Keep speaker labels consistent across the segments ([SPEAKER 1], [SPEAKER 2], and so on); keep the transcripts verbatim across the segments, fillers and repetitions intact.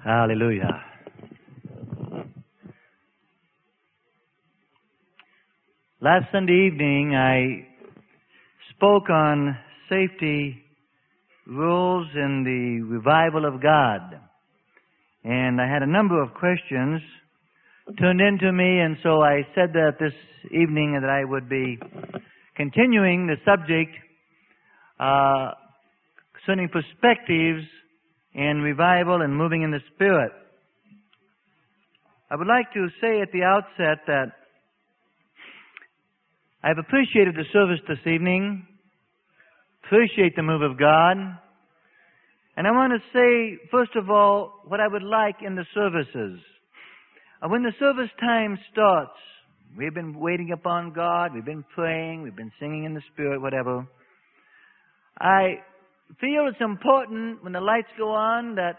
[SPEAKER 1] Hallelujah. Last Sunday evening, I spoke on safety rules in the revival of God. And I had a number of questions turned into me, and so I said that this evening that I would be continuing the subject uh, concerning perspectives in revival and moving in the Spirit. I would like to say at the outset that I've appreciated the service this evening, appreciate the move of God, and I want to say, first of all, what I would like in the services. Uh, when the service time starts, we've been waiting upon God, we've been praying, we've been singing in the Spirit, whatever. I feel it's important when the lights go on that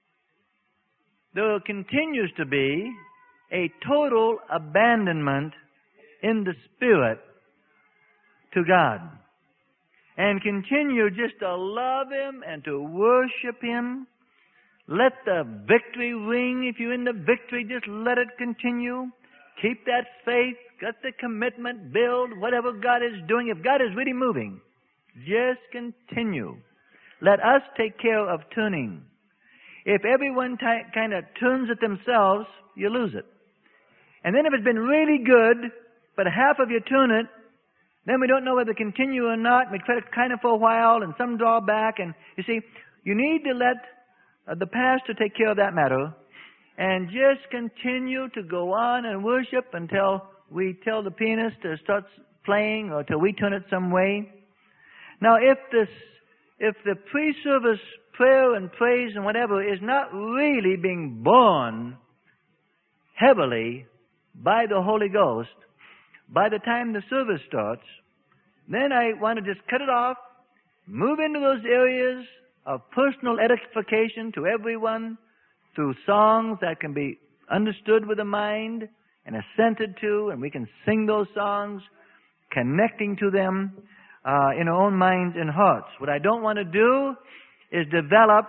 [SPEAKER 1] there continues to be a total abandonment in the Spirit to God. And continue just to love Him and to worship Him. Let the victory ring. If you're in the victory, just let it continue. Keep that faith. Get the commitment. Build whatever God is doing. If God is really moving, just continue. Let us take care of tuning. If everyone t- kind of tunes it themselves, you lose it. And then if it's been really good, but half of you tune it, then we don't know whether to continue or not. We try it kind of for a while, and some draw back. And you see, you need to let uh, the pastor take care of that matter, and just continue to go on and worship until we tell the pianist to start playing, or till we tune it some way. Now, if this If the pre-service prayer and praise and whatever is not really being borne heavily by the Holy Ghost, by the time the service starts, then I want to just cut it off, move into those areas of personal edification to everyone through songs that can be understood with the mind and assented to, and we can sing those songs, connecting to them Uh, in our own minds and hearts. What I don't want to do is develop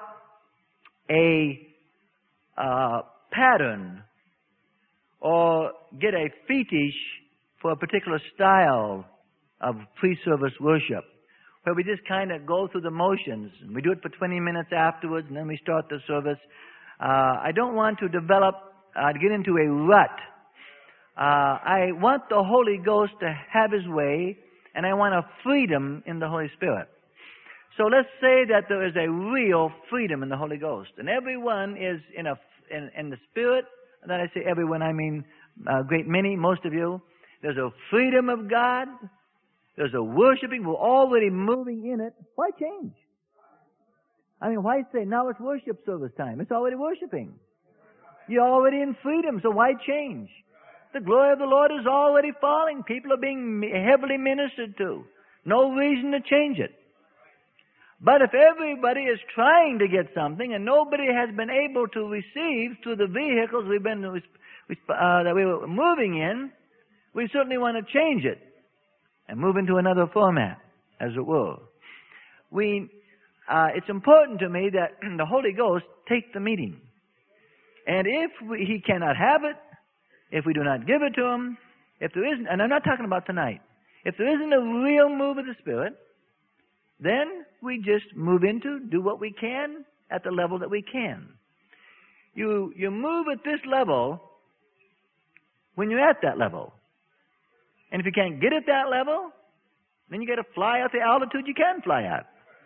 [SPEAKER 1] a uh, pattern or get a fetish for a particular style of pre-service worship, where we just kind of go through the motions. And we do it for twenty minutes afterwards, and then we start the service. Uh, I don't want to develop, uh, to get into a rut. Uh, I want the Holy Ghost to have His way, and I want a freedom in the Holy Spirit. So let's say that there is a real freedom in the Holy Ghost, and everyone is in a in, in the Spirit. And then I say everyone, I mean a great many, most of you. There's a freedom of God. There's a worshiping. We're already moving in it. Why change? I mean, why say now it's worship service time? It's already worshiping. You're already in freedom, so why change? The glory of the Lord is already falling. People are being heavily ministered to. No reason to change it. But if everybody is trying to get something and nobody has been able to receive through the vehicles we've been uh, that we were moving in, we certainly want to change it and move into another format, as it were. We, uh, it's important to me that the Holy Ghost take the meeting. And if we, He cannot have it, if we do not give it to Him, if there isn't, and I'm not talking about tonight, if there isn't a real move of the Spirit, then we just move into, do what we can at the level that we can. You, you move at this level when you're at that level. And if you can't get at that level, then you got to fly at the altitude you can fly at.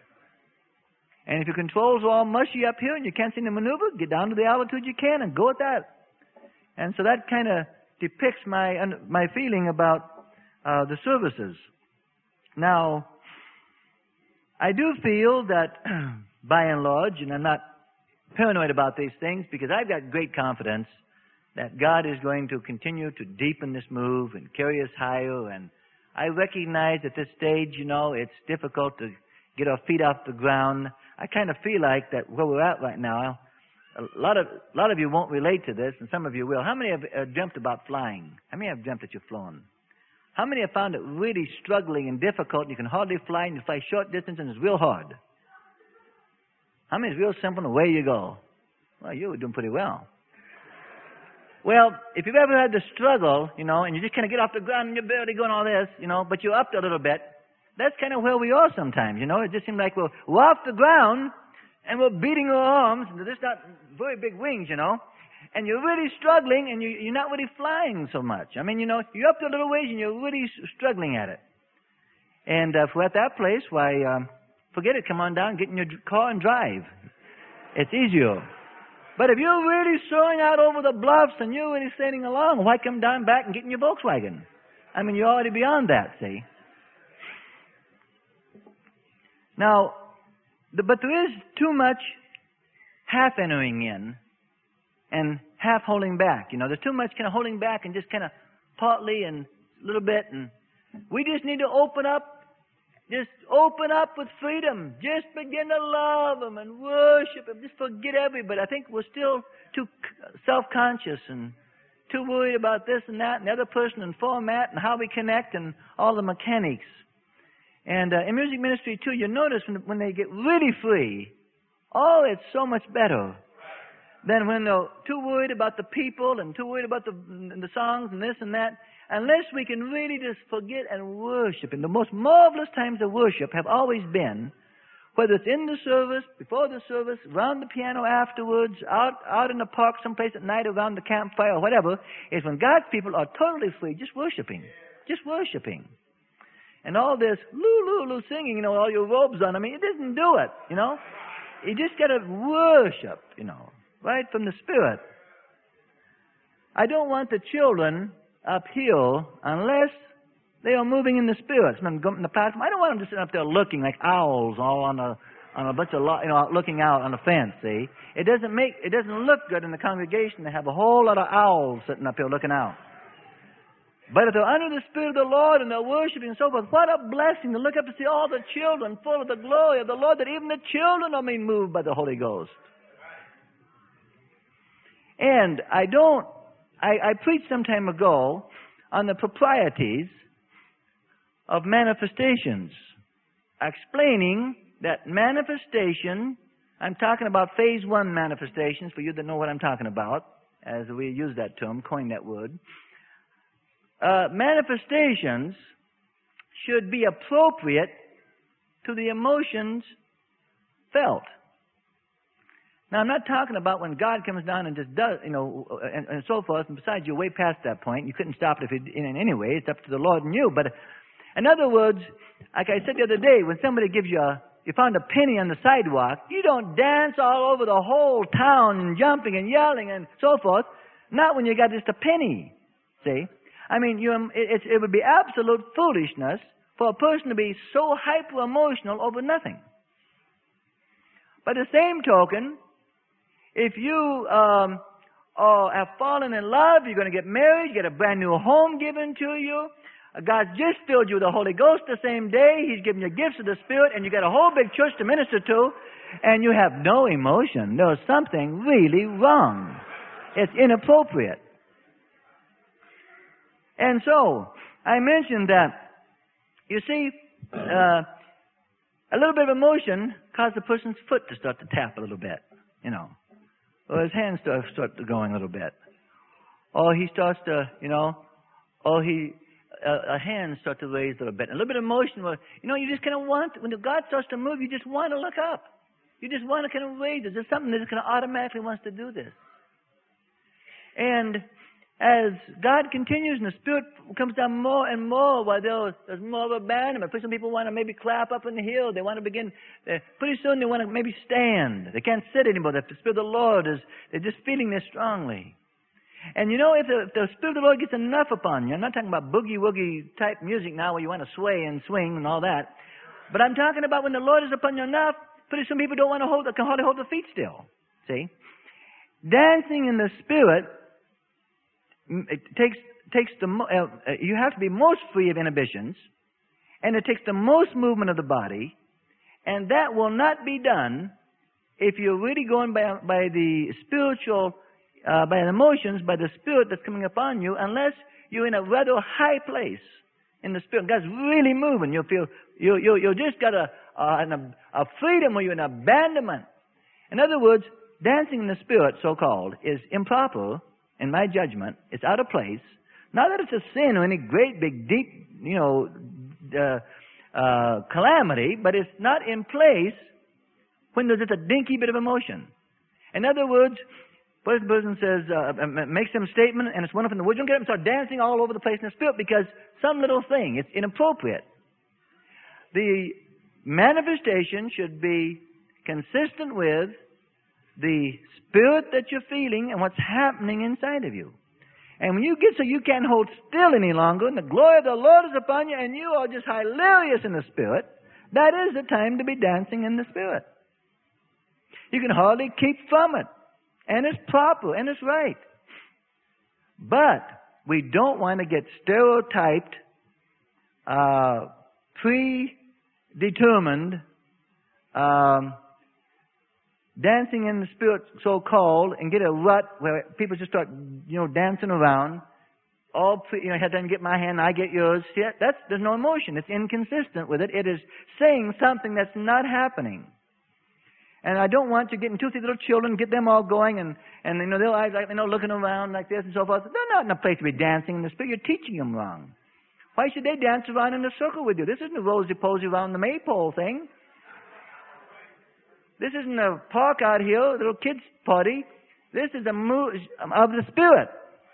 [SPEAKER 1] And if your controls are all mushy up here and you can't seem to maneuver, get down to the altitude you can and go at that. And so that kind of depicts my my feeling about uh, the services. Now, I do feel that, by and large, and I'm not paranoid about these things, because I've got great confidence that God is going to continue to deepen this move and carry us higher. And I recognize at this stage, you know, it's difficult to get our feet off the ground. I kind of feel like that where we're at right now, a lot of a lot of you won't relate to this, and some of you will. How many have uh, dreamt about flying? How many have dreamt that you've flown? How many have found it really struggling and difficult, and you can hardly fly, and you fly short distance, and it's real hard? How many is real simple, and away you go? Well, you were doing pretty well. Well, if you've ever had the struggle, you know, and you just kind of get off the ground and you're barely going all this, you know, but you're up a little bit, that's kind of where we are sometimes, you know. It just seems like we're, we're off the ground and we're beating our arms, and there's not very big wings, you know, and you're really struggling and you, you're not really flying so much. I mean, you know, you're up to a little ways and you're really struggling at it. And uh, if we're at that place, why, um, forget it, come on down, get in your car and drive. It's easier. But if you're really soaring out over the bluffs and you're really sailing along, why come down back and get in your Volkswagen? I mean, you're already beyond that, see? Now, the, but there is too much half entering in and half holding back. You know, there's too much kind of holding back and just kind of partly and a little bit. And we just need to open up. Just open up with freedom. Just begin to love Him and worship Him. Just forget everybody. I think we're still too self-conscious and too worried about this and that and the other person and format and how we connect and all the mechanics. And uh, in music ministry, too, you notice when, when they get really free, oh, it's so much better than when they're too worried about the people and too worried about the, the songs and this and that. Unless we can really just forget and worship. And the most marvelous times of worship have always been, whether it's in the service, before the service, around the piano afterwards, out out in the park someplace at night around the campfire or whatever, is when God's people are totally free, just worshiping. Just worshiping. And all this loo, loo, loo singing, you know, all your robes on, I mean, it doesn't do it, you know. You just got to worship, you know, right from the Spirit. I don't want the children uphill unless they are moving in the Spirit. In the platform, I don't want them just sitting up there looking like owls all on a on a bunch of you know looking out on a fence. See, it doesn't make it doesn't look good in the congregation to have a whole lot of owls sitting up here looking out. But if they're under the Spirit of the Lord and they're worshiping and so forth, what a blessing to look up to see all the children full of the glory of the Lord, that even the children are being moved by the Holy Ghost. And I don't. I, I preached some time ago on the proprieties of manifestations, explaining that manifestation, I'm talking about phase one manifestations, for you that know what I'm talking about, as we use that term, coin that word. Uh, manifestations should be appropriate to the emotions felt. Now, I'm not talking about when God comes down and just does, you know, and, and so forth. And besides, you're way past that point. You couldn't stop it if you, in any way. It's up to the Lord and you. But in other words, like I said the other day, when somebody gives you a, you found a penny on the sidewalk, you don't dance all over the whole town and jumping and yelling and so forth. Not when you got just a penny. See? I mean, you, it, it would be absolute foolishness for a person to be so hyper-emotional over nothing. By the same token, if you um, uh, have fallen in love, you're going to get married, you get a brand new home given to you. Uh, God's just filled you with the Holy Ghost the same day. He's given you gifts of the Spirit, and you got a whole big church to minister to, and you have no emotion. There's something really wrong. It's inappropriate. And so, I mentioned that, you see, uh, a little bit of emotion caused the person's foot to start to tap a little bit, you know. Or his hands start, start to going a little bit. Or he starts to, you know, or he, uh, a hand starts to raise a little bit. A little bit of motion, where, you know, you just kind of want, when God starts to move, you just want to look up. You just want to kind of raise it. There's something that just kind of automatically wants to do this. And as God continues and the Spirit comes down more and more, while there's, there's more of abandonment. Some people want to maybe clap up in the hill. They want to begin, uh, pretty soon they want to maybe stand. They can't sit anymore. The Spirit of the Lord is, they're just feeling this strongly. And you know, if the, if the Spirit of the Lord gets enough upon you, I'm not talking about boogie-woogie type music now where you want to sway and swing and all that. But I'm talking about when the Lord is upon you enough, pretty soon people don't want to hold, can hardly hold their feet still. See? Dancing in the Spirit, it takes takes the uh, you have to be most free of inhibitions, and it takes the most movement of the body, and that will not be done if you're really going by by the spiritual, uh, by the emotions, by the Spirit that's coming upon you, unless you're in a rather high place in the Spirit. God's really moving. You'll feel you you you just got a uh, an, a freedom where you're in abandonment. In other words, dancing in the Spirit, so-called, is improper, in my judgment. It's out of place. Not that it's a sin or any great, big, deep, you know, uh, uh, calamity, but it's not in place when there's just a dinky bit of emotion. In other words, the person says, uh, makes some statement, and it's wonderful in the woods. You don't get up and start dancing all over the place in the Spirit because some little thing, it's inappropriate. The manifestation should be consistent with the Spirit that you're feeling and what's happening inside of you. And when you get so you can't hold still any longer, and the glory of the Lord is upon you, and you are just hilarious in the Spirit, that is the time to be dancing in the Spirit. You can hardly keep from it. And it's proper, and it's right. But we don't want to get stereotyped, uh, predetermined, um, dancing in the Spirit, so-called, and get a rut where people just start, you know, dancing around. All, pre, you know, I then get my hand, I get yours. See, that's, there's no emotion. It's inconsistent with it. It is saying something that's not happening. And I don't want to get into little children, get them all going, and, and you know, their eyes, like, you know, looking around like this and so forth. They're not in a place to be dancing in the Spirit. You're teaching them wrong. Why should they dance around in a circle with you? This isn't a rosy-posy around the maypole thing. This isn't a park out here, a little kids' party. This is a move of the Spirit.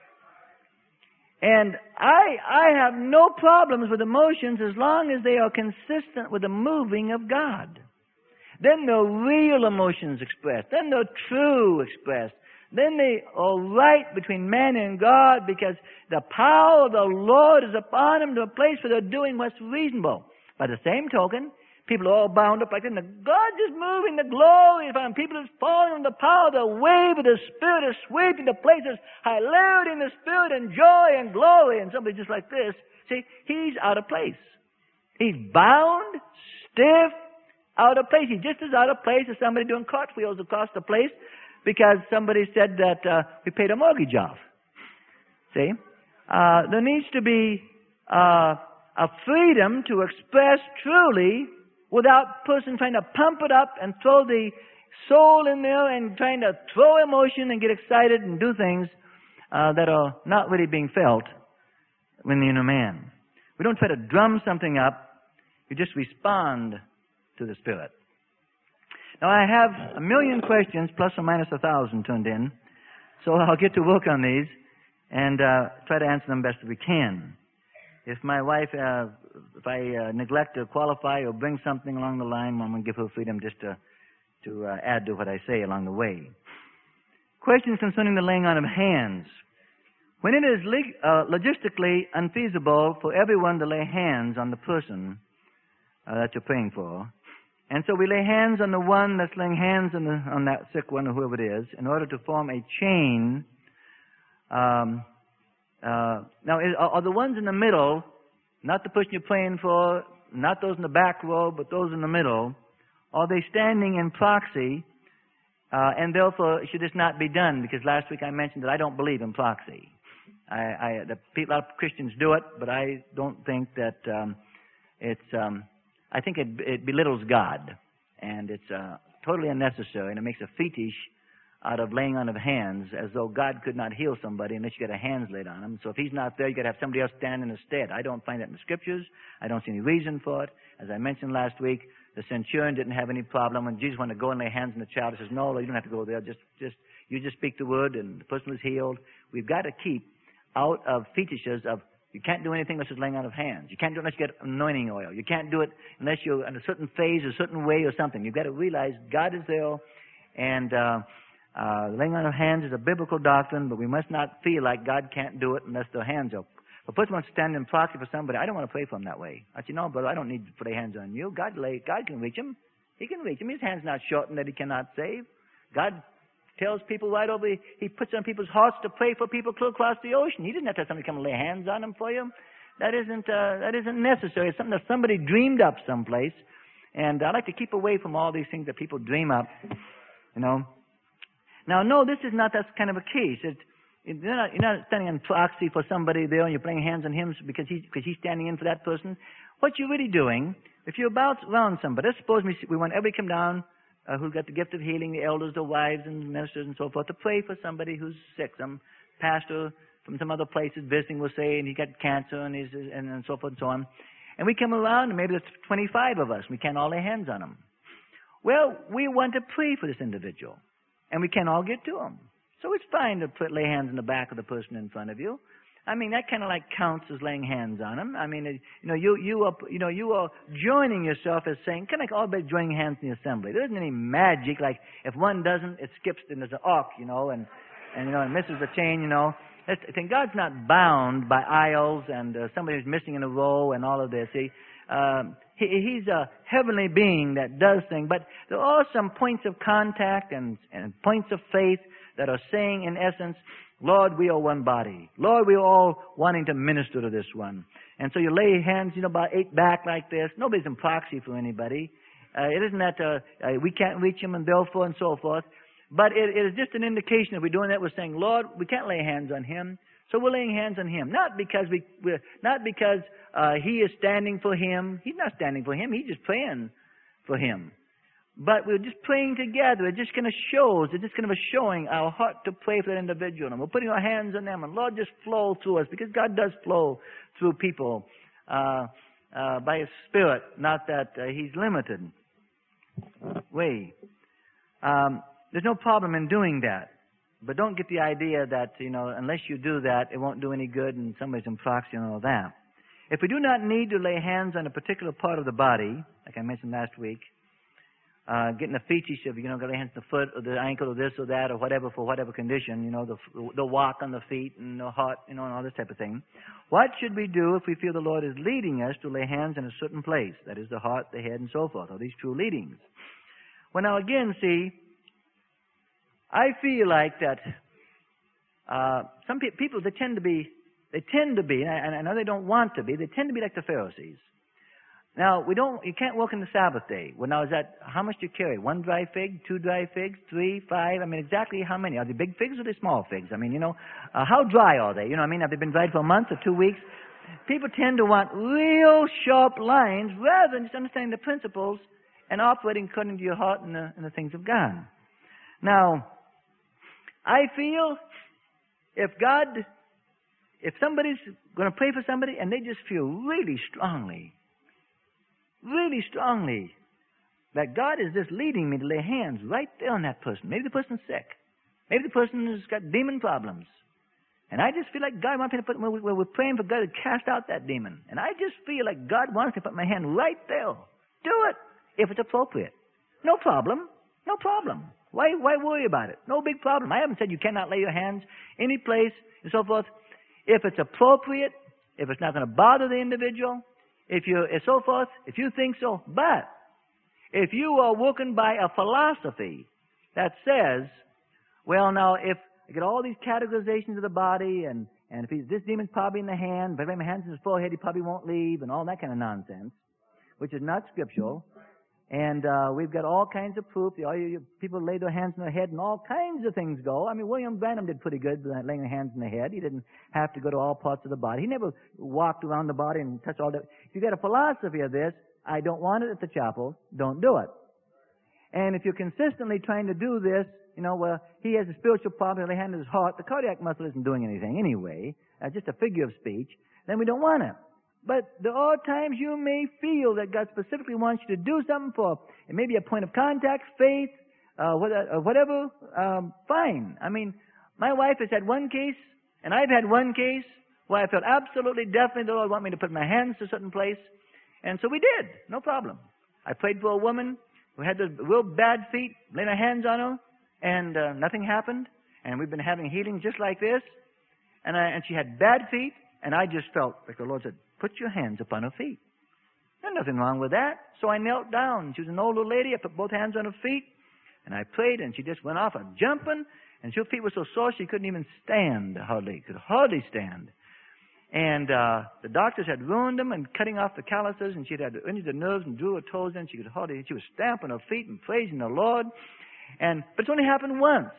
[SPEAKER 1] And I, I have no problems with emotions as long as they are consistent with the moving of God. Then the real emotions expressed. Then the true expressed. Then they are right between man and God because the power of the Lord is upon them to a place where they're doing what's reasonable. By the same token, people are all bound up like that. And God is moving the glory. And people are falling under the power of the wave of the Spirit is sweeping the places, hilarity in the Spirit and joy and glory. And somebody just like this, see, he's out of place. He's bound, stiff, out of place. He's just as out of place as somebody doing cartwheels across the place because somebody said that uh, we paid a mortgage off. See? Uh, there needs to be uh, a freedom to express truly without person trying to pump it up and throw the soul in there and trying to throw emotion and get excited and do things uh, that are not really being felt when the inner man. We don't try to drum something up. We just respond to the Spirit. Now, I have a million questions, plus or minus a thousand turned in, so I'll get to work on these and uh, try to answer them best as we can. If my wife, uh, if I uh, neglect to qualify or bring something along the line, I'm going to give her freedom just to, to uh, add to what I say along the way. Questions concerning the laying on of hands. When it is leg- uh, logistically unfeasible for everyone to lay hands on the person uh, that you're praying for, and so we lay hands on the one that's laying hands on, the, on that sick one or whoever it is in order to form a chain. Um, uh, now, is, are, are the ones in the middle, not the person you're praying for, not those in the back row, but those in the middle, are they standing in proxy? Uh, and therefore, should this not be done? Because last week I mentioned that I don't believe in proxy. I, I, the, a lot of Christians do it, but I don't think that um, it's... Um, I think it, it belittles God, and it's uh, totally unnecessary, and it makes a fetish out of laying on of hands, as though God could not heal somebody unless you get a hands laid on him. So if he's not there, you got to have somebody else stand in his stead. I don't find that in the Scriptures. I don't see any reason for it. As I mentioned last week, the centurion didn't have any problem when Jesus wanted to go and lay hands on the child. He says, "No, you don't have to go there. Just, just you just speak the word, and the person was healed." We've got to keep out of fetishes of. You can't do anything unless it's laying on of hands. You can't do it unless you get anointing oil. You can't do it unless you're in a certain phase, a certain way or something. You've got to realize God is there, and uh, uh, laying on of hands is a biblical doctrine, but we must not feel like God can't do it unless their hands are. If a person wants to stand in proxy for somebody, I don't want to pray for him that way. I say, "No, brother, I don't need to lay hands on you. God, lay, God can reach him. He can reach him. His hand's not shortened that he cannot save. God tells people right over, he puts on people's hearts to pray for people clear across the ocean. He didn't have to have somebody come and lay hands on them for you. That isn't, uh, that isn't necessary. It's something that somebody dreamed up someplace. And I like to keep away from all these things that people dream up, you know. Now, no, this is not that kind of a case. It, it, you're, not, you're not standing in proxy for somebody there and you're playing hands on him because he's, because he's standing in for that person. What you're really doing, if you're about around somebody, let's suppose we, we want everybody to come down uh, who've got the gift of healing, the elders, the wives, and ministers, and so forth, to pray for somebody who's sick. Some pastor from some other places visiting will say, and he got cancer, and, he's, and, and so forth and so on. And we come around, and maybe there's twenty-five of us. We can't all lay hands on them. Well, we want to pray for this individual, and we can't all get to him. So it's fine to put, lay hands on the back of the person in front of you. I mean, that kind of like counts as laying hands on him. I mean, it, you know, you you are you know you are joining yourself as saying, kind of like all by joining hands in the assembly. There isn't any magic like if one doesn't, it skips and there's an arc, you know, and and you know, it misses the chain, you know. It's, I think God's not bound by aisles and uh, somebody who's missing in a row and all of this. See, um, he, he's a heavenly being that does things, but there are some points of contact and and points of faith that are saying, in essence, Lord, we are one body. Lord, we are all wanting to minister to this one. And so you lay hands, you know, about eight back like this. Nobody's in proxy for anybody. Uh, it isn't that uh, uh, we can't reach him and therefore and so forth. But it, it is just an indication that we're doing that. We're saying, Lord, we can't lay hands on him. So we're laying hands on him. Not because we, we're, not because uh, he is standing for him. He's not standing for him. He's just praying for him. But we're just praying together. It just kind of shows, it's just kind of a showing our heart to pray for that individual. And we're putting our hands on them. And Lord, just flow through us. Because God does flow through people uh, uh, by His Spirit. Not that uh, He's limited. Way. Um, there's no problem in doing that. But don't get the idea that, you know, unless you do that, it won't do any good and somebody's in proxy and all that. If we do not need to lay hands on a particular part of the body, like I mentioned last week, Uh, getting a fetish of, you know, got to hands the foot or the ankle or this or that or whatever for whatever condition, you know, the the walk on the feet and the heart, you know, and all this type of thing. What should we do if we feel the Lord is leading us to lay hands in a certain place? That is the heart, the head, and so forth. Are these true leadings? Well, now again, see, I feel like that uh, some pe- people, they tend to be, they tend to be, and I, and I know they don't want to be, they tend to be like the Pharisees. Now, we don't, you can't work on the Sabbath day. Well, now, is that, how much do you carry? One dry fig, two dry figs, three, five? I mean, exactly how many? Are they big figs or are they small figs? I mean, you know, uh, how dry are they? You know what I mean? Have they been dried for a month or two weeks? People tend to want real sharp lines rather than just understanding the principles and operating according to your heart and the, and the things of God. Now, I feel if God, if somebody's going to pray for somebody and they just feel really strongly, really strongly that God is just leading me to lay hands right there on that person. Maybe the person's sick. Maybe the person has got demon problems. And I just feel like God wants me to put, we're praying for God to cast out that demon. And I just feel like God wants me to put my hand right there. Do it if it's appropriate. No problem. No problem. Why, why worry about it? No big problem. I haven't said you cannot lay your hands any place and so forth. If it's appropriate, if it's not going to bother the individual, if you, and so forth, if you think so. But if you are working by a philosophy that says, well, now, if I get all these categorizations of the body, and, and if he's, this demon's probably in the hand, but if I have my hands in his forehead, he probably won't leave, and all that kind of nonsense, which is not scriptural. And uh, we've got all kinds of proof. All you, you, people lay their hands on their head, and all kinds of things go. I mean, William Branham did pretty good with laying their hands on the head. He didn't have to go to all parts of the body. He never walked around the body and touched all that. If you got a philosophy of this, I don't want it at the chapel, don't do it. And if you're consistently trying to do this, you know, well, he has a spiritual problem, lay hand on his heart, the cardiac muscle isn't doing anything anyway, uh, just a figure of speech, then we don't want it. But there are times you may feel that God specifically wants you to do something for, it may be a point of contact, faith, uh, whatever, um, fine. I mean, my wife has had one case, and I've had one case where I felt absolutely definitely the Lord wanted me to put my hands to a certain place, and so we did, no problem. I prayed for a woman who had the real bad feet, laid our hands on her, and uh, nothing happened, and we've been having healing just like this, and, I, and she had bad feet, and I just felt like the Lord said, put your hands upon her feet. There's nothing wrong with that. So I knelt down. She was an older lady. I put both hands on her feet, and I prayed, and she just went off a jumping, and her feet were so sore she couldn't even stand hardly. Could hardly stand. And uh, the doctors had ruined them and cutting off the calluses, and she had injured the nerves and drew her toes in. She could hardly. She was stamping her feet and praising the Lord. And but it's only happened once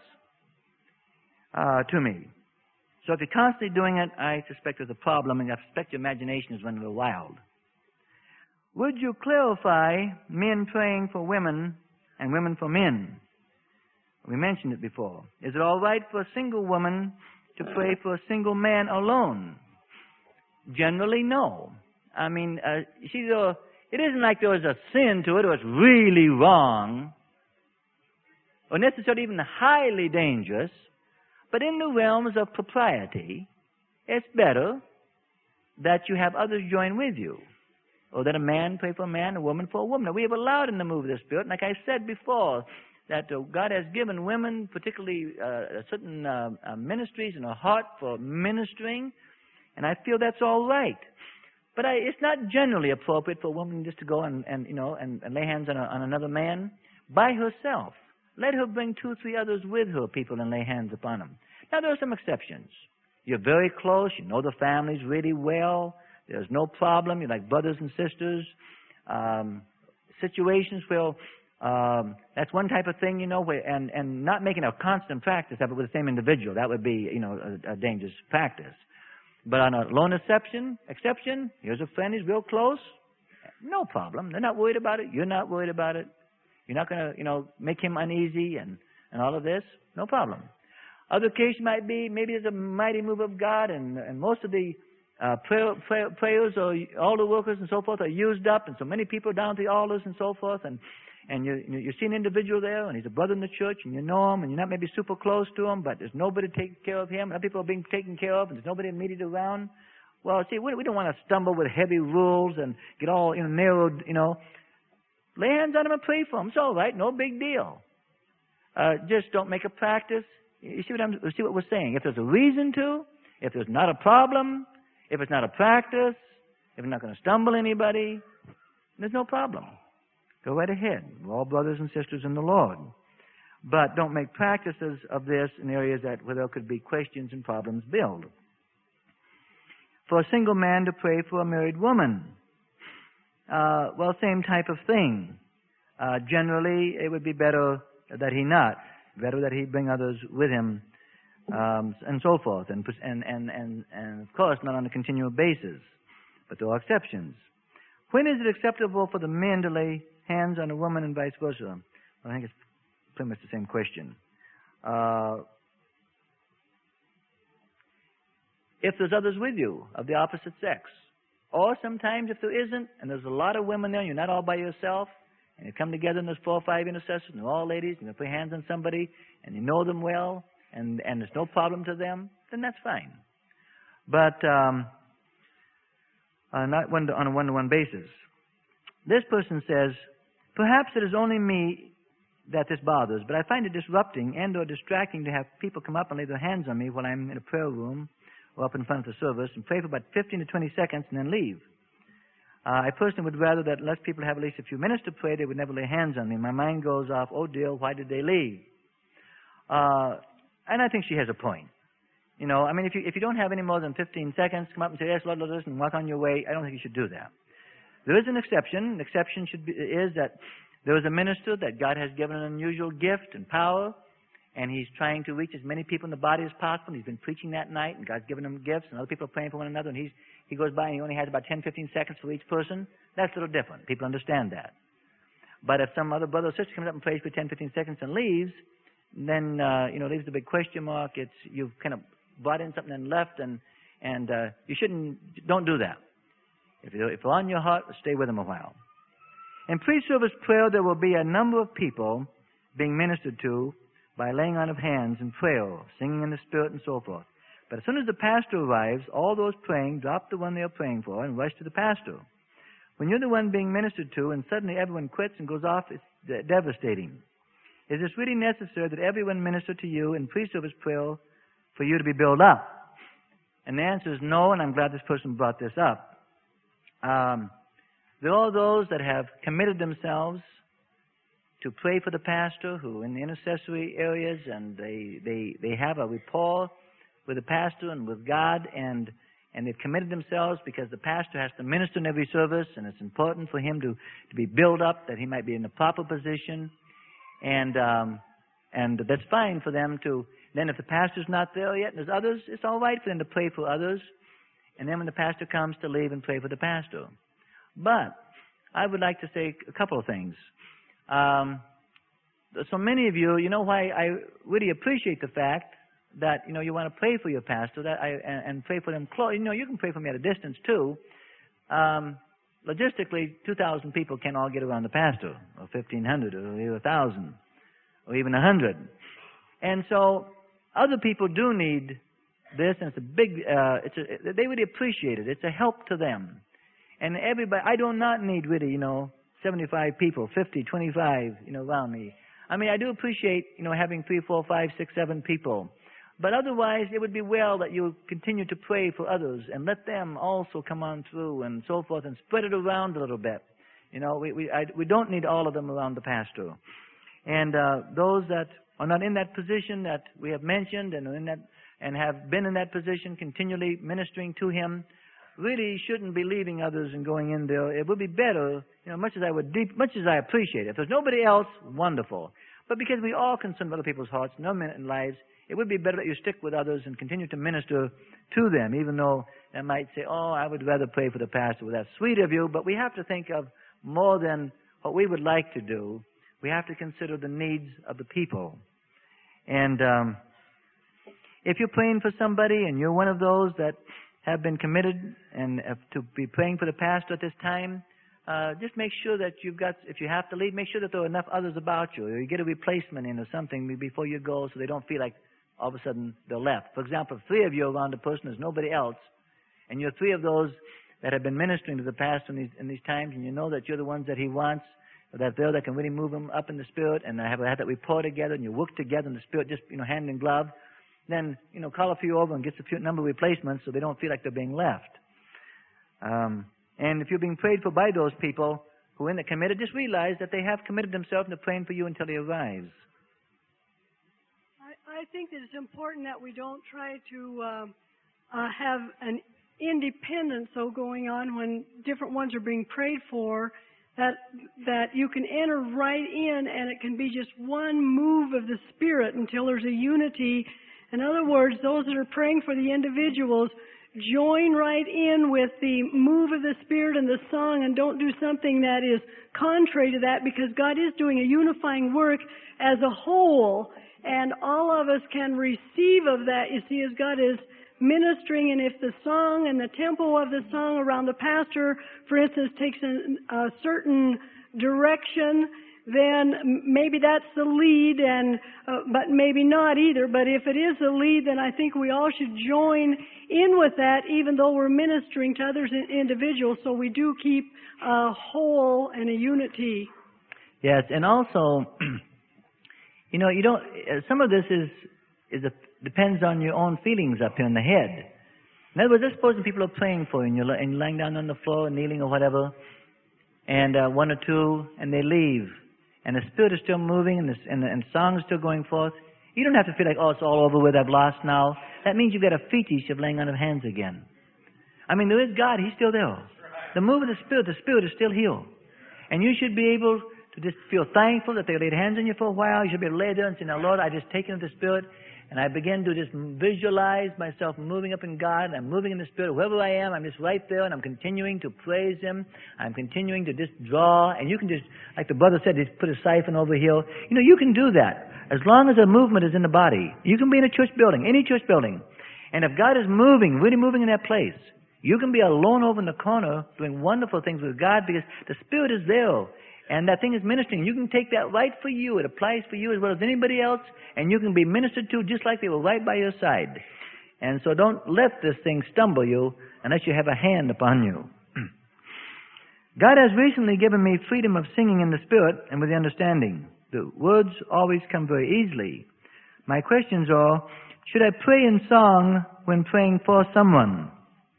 [SPEAKER 1] uh, to me. So if you're constantly doing it, I suspect there's a problem, and I suspect your imagination is running a little wild. Would you clarify men praying for women and women for men. We mentioned it before. Is it all right for a single woman to pray for a single man alone? Generally, no. I mean, uh, see, though, it isn't like there was a sin to it or it's really wrong or necessarily even highly dangerous, but in the realms of propriety, it's better that you have others join with you, or that a man pray for a man, a woman for a woman. Now, we have allowed in the move of the Spirit, and like I said before, that uh, God has given women particularly uh, certain uh, uh, ministries and a heart for ministering, and I feel that's all right. But I, it's not generally appropriate for a woman just to go and, and you know and, and lay hands on, a, on another man by herself. Let her bring two or three others with her, people, and lay hands upon them. Now, there are some exceptions. You're very close. You know the families really well. There's no problem. You're like brothers and sisters. Um, situations where um, that's one type of thing, you know, where, and, and not making a constant practice of it with the same individual. That would be, you know, a, a dangerous practice. But on a lone exception, exception, here's a friend who's real close. No problem. They're not worried about it. You're not worried about it. You're not going to, you know, make him uneasy and, and all of this. No problem. Other case might be maybe there's a mighty move of God, and, and most of the uh, prayer, prayer, prayers or altar workers and so forth are used up, and so many people down to the altars and so forth, and and you you see an individual there, and he's a brother in the church, and you know him, and you're not maybe super close to him, but there's nobody taking care of him, and other people are being taken care of, and there's nobody immediate around. Well, see, we, we don't want to stumble with heavy rules and get all you know narrowed, you know. Lay hands on him and pray for him. It's all right, no big deal. Uh, just don't make a practice. You see what I'm, you see what we're saying? If there's a reason to, if there's not a problem, if it's not a practice, if it's not going to stumble anybody, there's no problem. Go right ahead. We're all brothers and sisters in the Lord. But don't make practices of this in areas that where there could be questions and problems build. For a single man to pray for a married woman. Uh, well, same type of thing. Uh, generally, it would be better that he not. Better that he bring others with him, um, and so forth, and, and and and and of course not on a continual basis, but there are exceptions. When is it acceptable for the men to lay hands on a woman and vice versa? I think it's pretty much the same question. Uh, if there's others with you of the opposite sex, or sometimes if there isn't, and there's a lot of women there, and you're not all by yourself. And you come together and there's four or five intercessors, and they're all ladies, and you put hands on somebody, and you know them well, and, and there's no problem to them, then that's fine. But um, uh, not one to, on a one-to-one basis. This person says, perhaps it is only me that this bothers, but I find it disrupting and or distracting to have people come up and lay their hands on me while I'm in a prayer room or up in front of the service and pray for about fifteen to twenty seconds and then leave. Uh, I personally would rather that unless people have at least a few minutes to pray, they would never lay hands on me. My mind goes off, oh dear, why did they leave? Uh, and I think she has a point. You know, I mean, if you if you don't have any more than fifteen seconds, come up and say, yes, Lord, Lord, listen, and walk on your way. I don't think you should do that. There is an exception. The exception should be, is that there is a minister that God has given an unusual gift and power, and he's trying to reach as many people in the body as possible. He's been preaching that night, and God's given him gifts, and other people are praying for one another, and he's He goes by and he only has about ten, fifteen seconds for each person. That's a little different. People understand that. But if some other brother or sister comes up and prays for ten, fifteen seconds and leaves, then, uh, you know, leaves the big question mark. It's, you've kind of brought in something and left, and, and uh, you shouldn't, don't do that. If you're, if you're on your heart, stay with them a while. In pre-service prayer, there will be a number of people being ministered to by laying on of hands in prayer, singing in the Spirit and so forth. But as soon as the pastor arrives, all those praying drop the one they are praying for and rush to the pastor. When you're the one being ministered to and suddenly everyone quits and goes off, it's devastating. Is this really necessary that everyone minister to you in pre-service prayer for you to be built up? And the answer is no, and I'm glad this person brought this up. Um, there are those that have committed themselves to pray for the pastor who are in the intercessory areas, and they, they, they have a rapport with the pastor and with God, and and they've committed themselves because the pastor has to minister in every service, and it's important for him to, to be built up, that he might be in the proper position, and um, and that's fine for them to. Then if the pastor's not there yet, and there's others, it's all right for them to pray for others, and then when the pastor comes, to leave and pray for the pastor. But I would like to say a couple of things. Um, so many of you, you know why I really appreciate the fact that, you know, you want to pray for your pastor that I, and, and pray for them close. You know, you can pray for me at a distance too. Um, logistically, two thousand people can't all get around the pastor, or fifteen hundred, or even one thousand, or even one hundred. And so other people do need this, and it's a big, uh, it's a, they really appreciate it. It's a help to them. And everybody, I do not need really, you know, seventy-five people, fifty, twenty-five, you know, around me. I mean, I do appreciate, you know, having three, four, five, six, seven people. But otherwise, it would be well that you continue to pray for others and let them also come on through and so forth and spread it around a little bit. You know, we we I, we don't need all of them around the pastor. And uh, those that are not in that position that we have mentioned and are in that and have been in that position, continually ministering to him, really shouldn't be leaving others and going in there. It would be better, you know, much as I would, deep, much as I appreciate it. If there's nobody else, wonderful. But because we all concern other people's hearts, no minute in lives, it would be better that you stick with others and continue to minister to them, even though they might say, oh, I would rather pray for the pastor. Well, that's sweet of you, but we have to think of more than what we would like to do. We have to consider the needs of the people. And um, if you're praying for somebody and you're one of those that have been committed and have to be praying for the pastor at this time, uh, just make sure that you've got, if you have to leave, make sure that there are enough others about you. Or you get a replacement in or something before you go so they don't feel like all of a sudden they're left. For example, if three of you are around a person, there's nobody else, and you're three of those that have been ministering to the pastor in these, in these times, and you know that you're the ones that he wants, that there that can really move him up in the Spirit, and have had that rapport together, and you work together in the Spirit, just, you know, hand in glove, then, you know, call a few over and get a few number of replacements so they don't feel like they're being left. Um, and if you're being prayed for by those people who are in the committed, just realize that they have committed themselves to praying for you until he arrives.
[SPEAKER 2] I think that it's important that we don't try to uh, uh, have an independence so going on when different ones are being prayed for, that that you can enter right in and it can be just one move of the Spirit until there's a unity. In other words, those that are praying for the individuals, join right in with the move of the Spirit and the song, and don't do something that is contrary to that, because God is doing a unifying work as a whole. And all of us can receive of that, you see, as God is ministering. And if the song and the tempo of the song around the pastor, for instance, takes a, a certain direction, then maybe that's the lead, and uh, but maybe not either. But if it is the lead, then I think we all should join in with that, even though we're ministering to others individuals, so we do keep a whole and a unity.
[SPEAKER 1] Yes, and also, you know, you don't. Some of this is is a, depends on your own feelings up here in the head. In other words, let's suppose people are praying for you, and you're, and you're lying down on the floor, kneeling or whatever, and uh, one or two, and they leave, and the Spirit is still moving, and the and, the, and song is still going forth. You don't have to feel like, oh, it's all over with, I've lost now. That means you've got a fetish of laying on of hands again. I mean, there is God, He's still there. The move of the Spirit, the Spirit is still here, and you should be able to just feel thankful that they laid hands on you for a while. You should be able to lay there and say, now, Lord, I just take into the Spirit, and I begin to just visualize myself moving up in God, and I'm moving in the Spirit. Wherever I am, I'm just right there, and I'm continuing to praise Him. I'm continuing to just draw, and you can just, like the brother said, just put a siphon over here. You know, you can do that as long as the movement is in the body. You can be in a church building, any church building, and if God is moving, really moving in that place, you can be alone over in the corner doing wonderful things with God because the Spirit is there. And that thing is ministering. You can take that right for you. It applies for you as well as anybody else. And you can be ministered to just like they were right by your side. And so don't let this thing stumble you unless you have a hand upon you. God has recently given me freedom of singing in the Spirit and with the understanding. The words always come very easily. My questions are, should I pray in song when praying for someone?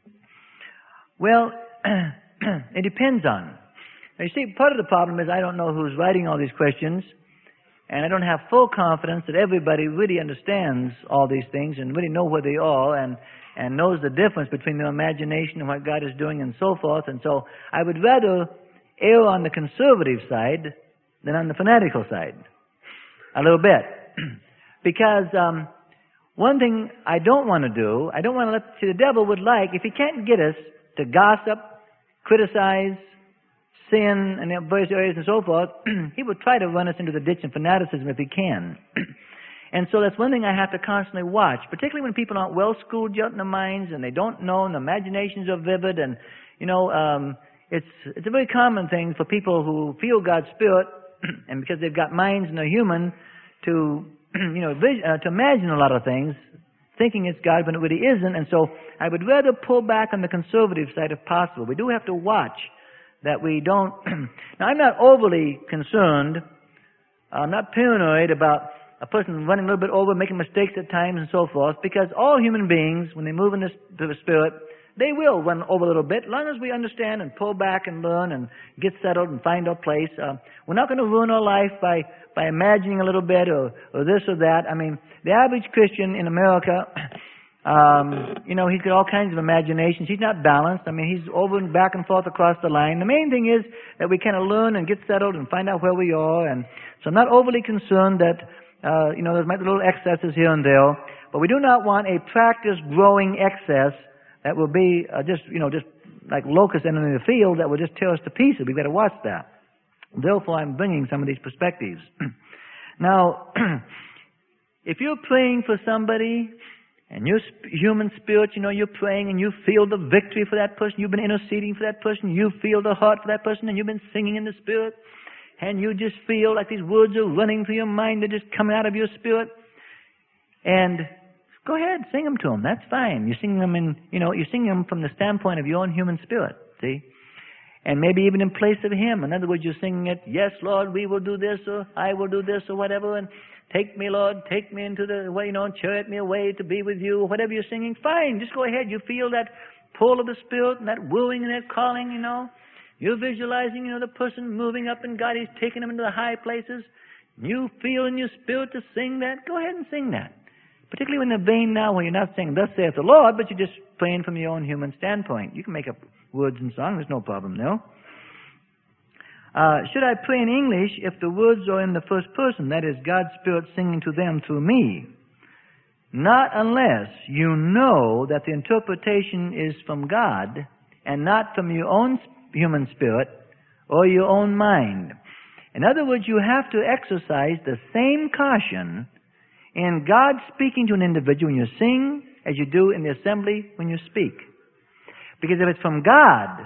[SPEAKER 1] Well, it depends on. Now, you see, part of the problem is I don't know who's writing all these questions, and I don't have full confidence that everybody really understands all these things and really know where they are and, and knows the difference between their imagination and what God is doing and so forth. And so I would rather err on the conservative side than on the fanatical side a little bit. Because um, one thing I don't want to do, I don't want to let, see, the devil would like, if he can't get us to gossip, criticize, sin in various areas and so forth, he would try to run us into the ditch of fanaticism if he can. And so that's one thing I have to constantly watch, particularly when people aren't well-schooled yet in their minds and they don't know and their imaginations are vivid. And, you know, um, it's, it's a very common thing for people who feel God's Spirit, and because they've got minds and they're human, to, you know, vision, uh, to imagine a lot of things, thinking it's God when it really isn't. And so I would rather pull back on the conservative side if possible. We do have to watch that we don't... Now, I'm not overly concerned, I'm not paranoid about a person running a little bit over, making mistakes at times and so forth, because all human beings, when they move into the Spirit, they will run over a little bit, as long as we understand and pull back and learn and get settled and find our place. Uh, we're not going to ruin our life by, by imagining a little bit or, or this or that. I mean, the average Christian in America, um, you know, he's got all kinds of imaginations. He's not balanced. I mean, he's over and back and forth across the line. The main thing is that we kind of learn and get settled and find out where we are. And so I'm not overly concerned that Uh, you know, there might be little excesses here and there, but we do not want a practice-growing excess that will be uh, just, you know, just like locusts in the field that will just tear us to pieces. We've got to watch that. Therefore, I'm bringing some of these perspectives. Now, if you're praying for somebody and your sp- human spirit, you know, you're praying and you feel the victory for that person, you've been interceding for that person, you feel the heart for that person, and you've been singing in the Spirit, and you just feel like these words are running through your mind, they're just coming out of your spirit. And go ahead, sing them to them. That's fine. You're singing them in, you know, you're singing them from the standpoint of your own human spirit, see? And maybe even in place of Him. In other words, you're singing it, yes, Lord, we will do this, or I will do this, or whatever, and take me, Lord, take me into the way, you know, and chariot me away to be with you, or whatever you're singing. Fine, just go ahead. You feel that pull of the Spirit, and that wooing and that calling, you know. You're visualizing, you know, the person moving up in God. He's taking them into the high places. You feel in your spirit to sing that. Go ahead and sing that. Particularly when the vein now where you're not saying, thus saith the Lord, but you're just praying from your own human standpoint. You can make up words and songs. There's no problem, no? Uh, should I pray in English if the words are in the first person? That is, God's Spirit singing to them through me. Not unless you know that the interpretation is from God and not from your own human spirit or your own mind. In other words, you have to exercise the same caution in God speaking to an individual when you sing as you do in the assembly when you speak. Because if it's from God,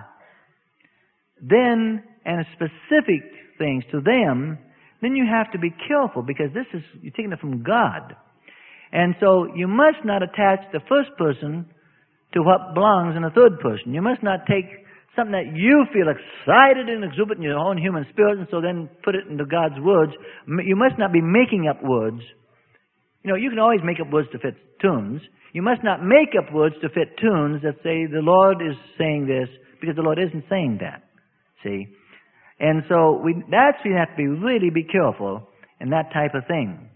[SPEAKER 1] then, and specific things to them, then you have to be careful because this is, you're taking it from God. And so you must not attach the first person to what belongs in the third person. You must not take something that you feel excited and exuberant in your own human spirit, and so then put it into God's words. You must not be making up words. You know, you can always make up words to fit tunes. You must not make up words to fit tunes that say the Lord is saying this, because the Lord isn't saying that. See? And so we, that's where you have to be really be careful in that type of thing.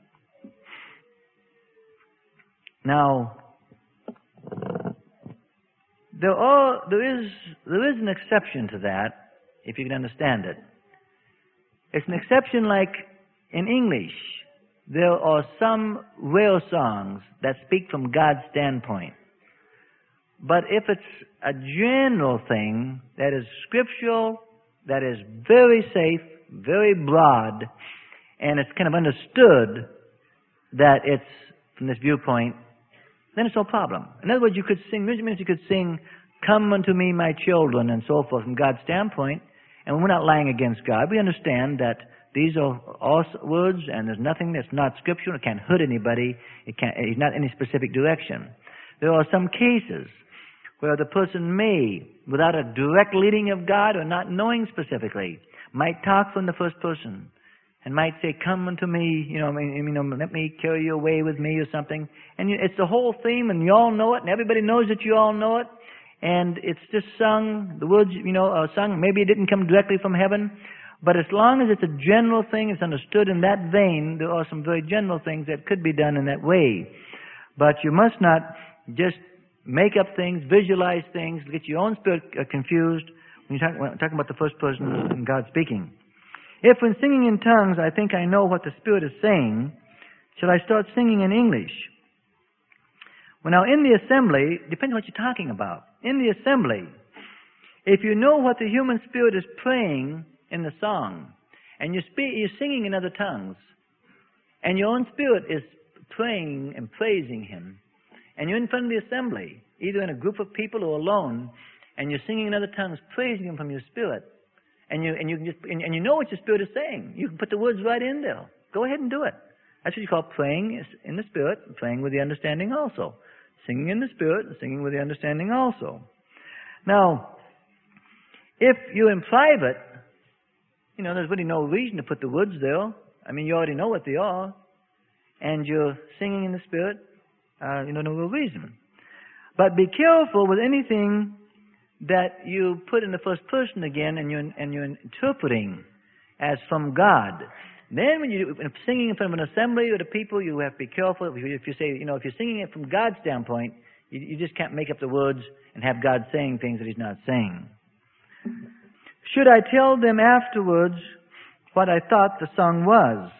[SPEAKER 1] Now, There are, there is, there is an exception to that, if you can understand it. It's an exception like in English. There are some rare songs that speak from God's standpoint. But if it's a general thing that is scriptural, that is very safe, very broad, and it's kind of understood that it's from this viewpoint, then it's no problem. In other words, you could sing, music means you could sing, come unto me, my children, and so forth from God's standpoint. And we're not lying against God. We understand that these are all words, and there's nothing that's not scriptural. It can't hurt anybody. It can't, it's not in any specific direction. There are some cases where the person may, without a direct leading of God or not knowing specifically, might talk from the first person. And might say, come unto me, you know, I mean, you know, let me carry you away with me or something. And it's the whole theme, and you all know it, and everybody knows that you all know it. And it's just sung, the words, you know, are sung. Maybe it didn't come directly from heaven. But as long as it's a general thing, it's understood in that vein, there are some very general things that could be done in that way. But you must not just make up things, visualize things, get your own spirit confused when you're talking, when talking about the first person and God speaking. If when singing in tongues I think I know what the Spirit is saying, shall I start singing in English? Well, now in the assembly, depends on what you're talking about. In the assembly, If you know what the human spirit is praying in the song, and you speak, you're singing in other tongues, and your own spirit is praying and praising Him, and you're in front of the assembly, either in a group of people or alone, and you're singing in other tongues, praising Him from your spirit, and you and you can just and, and you know what your spirit is saying. You can put the words right in there. Go ahead and do it. That's what you call praying in the spirit, and praying with the understanding also. Singing in the spirit and singing with the understanding also. Now, if you're in private, you know, there's really no reason to put the words there. I mean, you already know what they are. And you're singing in the Spirit, uh, you know, no real reason. But be careful with anything that you put in the first person again and you're, and you're interpreting as from God. Then when you're singing in front of an assembly or the people, you have to be careful. If you say, you know, if you're singing it from God's standpoint, you, you just can't make up the words and have God saying things that He's not saying. Should I tell them afterwards what I thought the song was?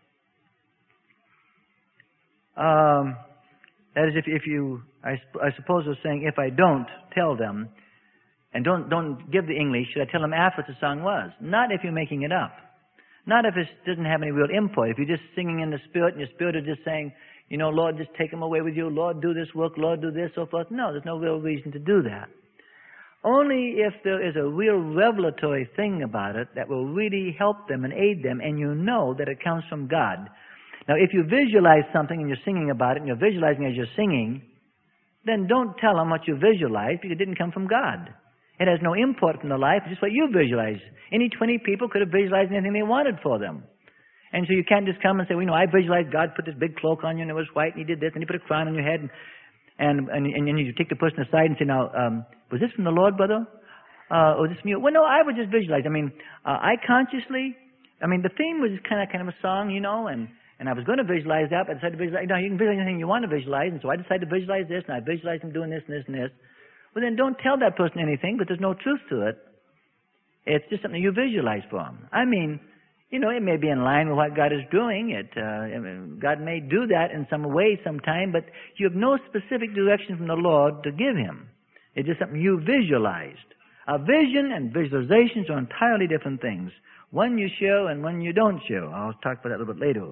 [SPEAKER 1] Um, that is, if, if you, I, I suppose I was saying, if I don't tell them, and don't don't give the English, should I tell them after what the song was? Not if you're making it up. Not if it doesn't have any real import. If you're just singing in the Spirit, and your Spirit is just saying, you know, Lord, just take them away with you. Lord, do this work. Lord, do this, so forth. No, there's no real reason to do that. Only if there is a real revelatory thing about it that will really help them and aid them, and you know that it comes from God. Now, if you visualize something and you're singing about it, and you're visualizing as you're singing, then don't tell them what you visualized because it didn't come from God. It has no import in their life. It's just what you visualize. Any twenty people could have visualized anything they wanted for them. And so you can't just come and say, well, you know, I visualized God put this big cloak on you and it was white and He did this and He put a crown on your head and And, and and you take the person aside and say, now, um, was this from the Lord, brother? Uh, or was this from you? Well, no, I would just visualize. I mean, uh, I consciously, I mean, the theme was kind of kind of a song, you know, and, and I was going to visualize that, but I decided to visualize, you know, you can visualize anything you want to visualize, and so I decided to visualize this, and I visualized him doing this and this and this. Well, then don't tell that person anything, but there's no truth to it. It's just something you visualize for them. I mean, you know, it may be in line with what God is doing. It, uh, I mean, God may do that in some way sometime, but you have no specific direction from the Lord to give Him. It's just something you visualized. A vision and visualizations are entirely different things. One you show and one you don't show. I'll talk about that a little bit later.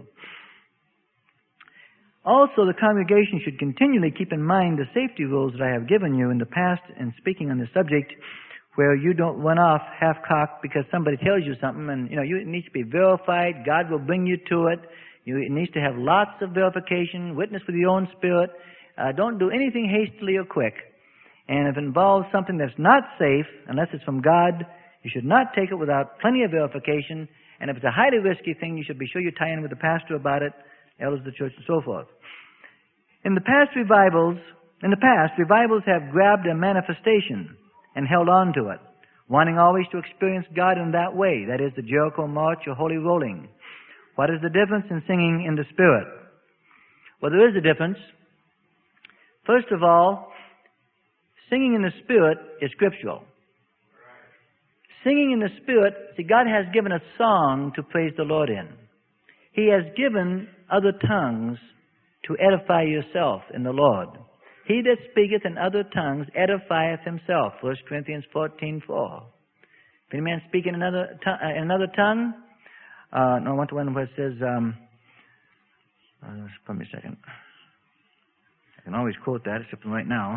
[SPEAKER 1] Also, the congregation should continually keep in mind the safety rules that I have given you in the past in speaking on this subject, where you don't run off half-cocked because somebody tells you something, and you know you, it needs to be verified. God will bring you to it. You, it needs to have lots of verification, witness with your own spirit. Uh, don't do anything hastily or quick. And if it involves something that's not safe, unless it's from God, you should not take it without plenty of verification. And if it's a highly risky thing, you should be sure you tie in with the pastor about it, elders of the church, and so forth. In the past revivals, in the past, revivals have grabbed a manifestation and held on to it, wanting always to experience God in that way. That is the Jericho March or Holy Rolling. What is the difference in singing in the Spirit? Well, there is a difference. First of all, singing in the Spirit is scriptural. Singing in the Spirit, see, God has given a song to praise the Lord in. He has given other tongues to edify yourself in the Lord. He that speaketh in other tongues edifieth himself. First Corinthians fourteen four. If any man speak in another, tongue, uh, in another tongue, uh, no, I want the one where it says, um, uh, give me a second. I can always quote that, except right now.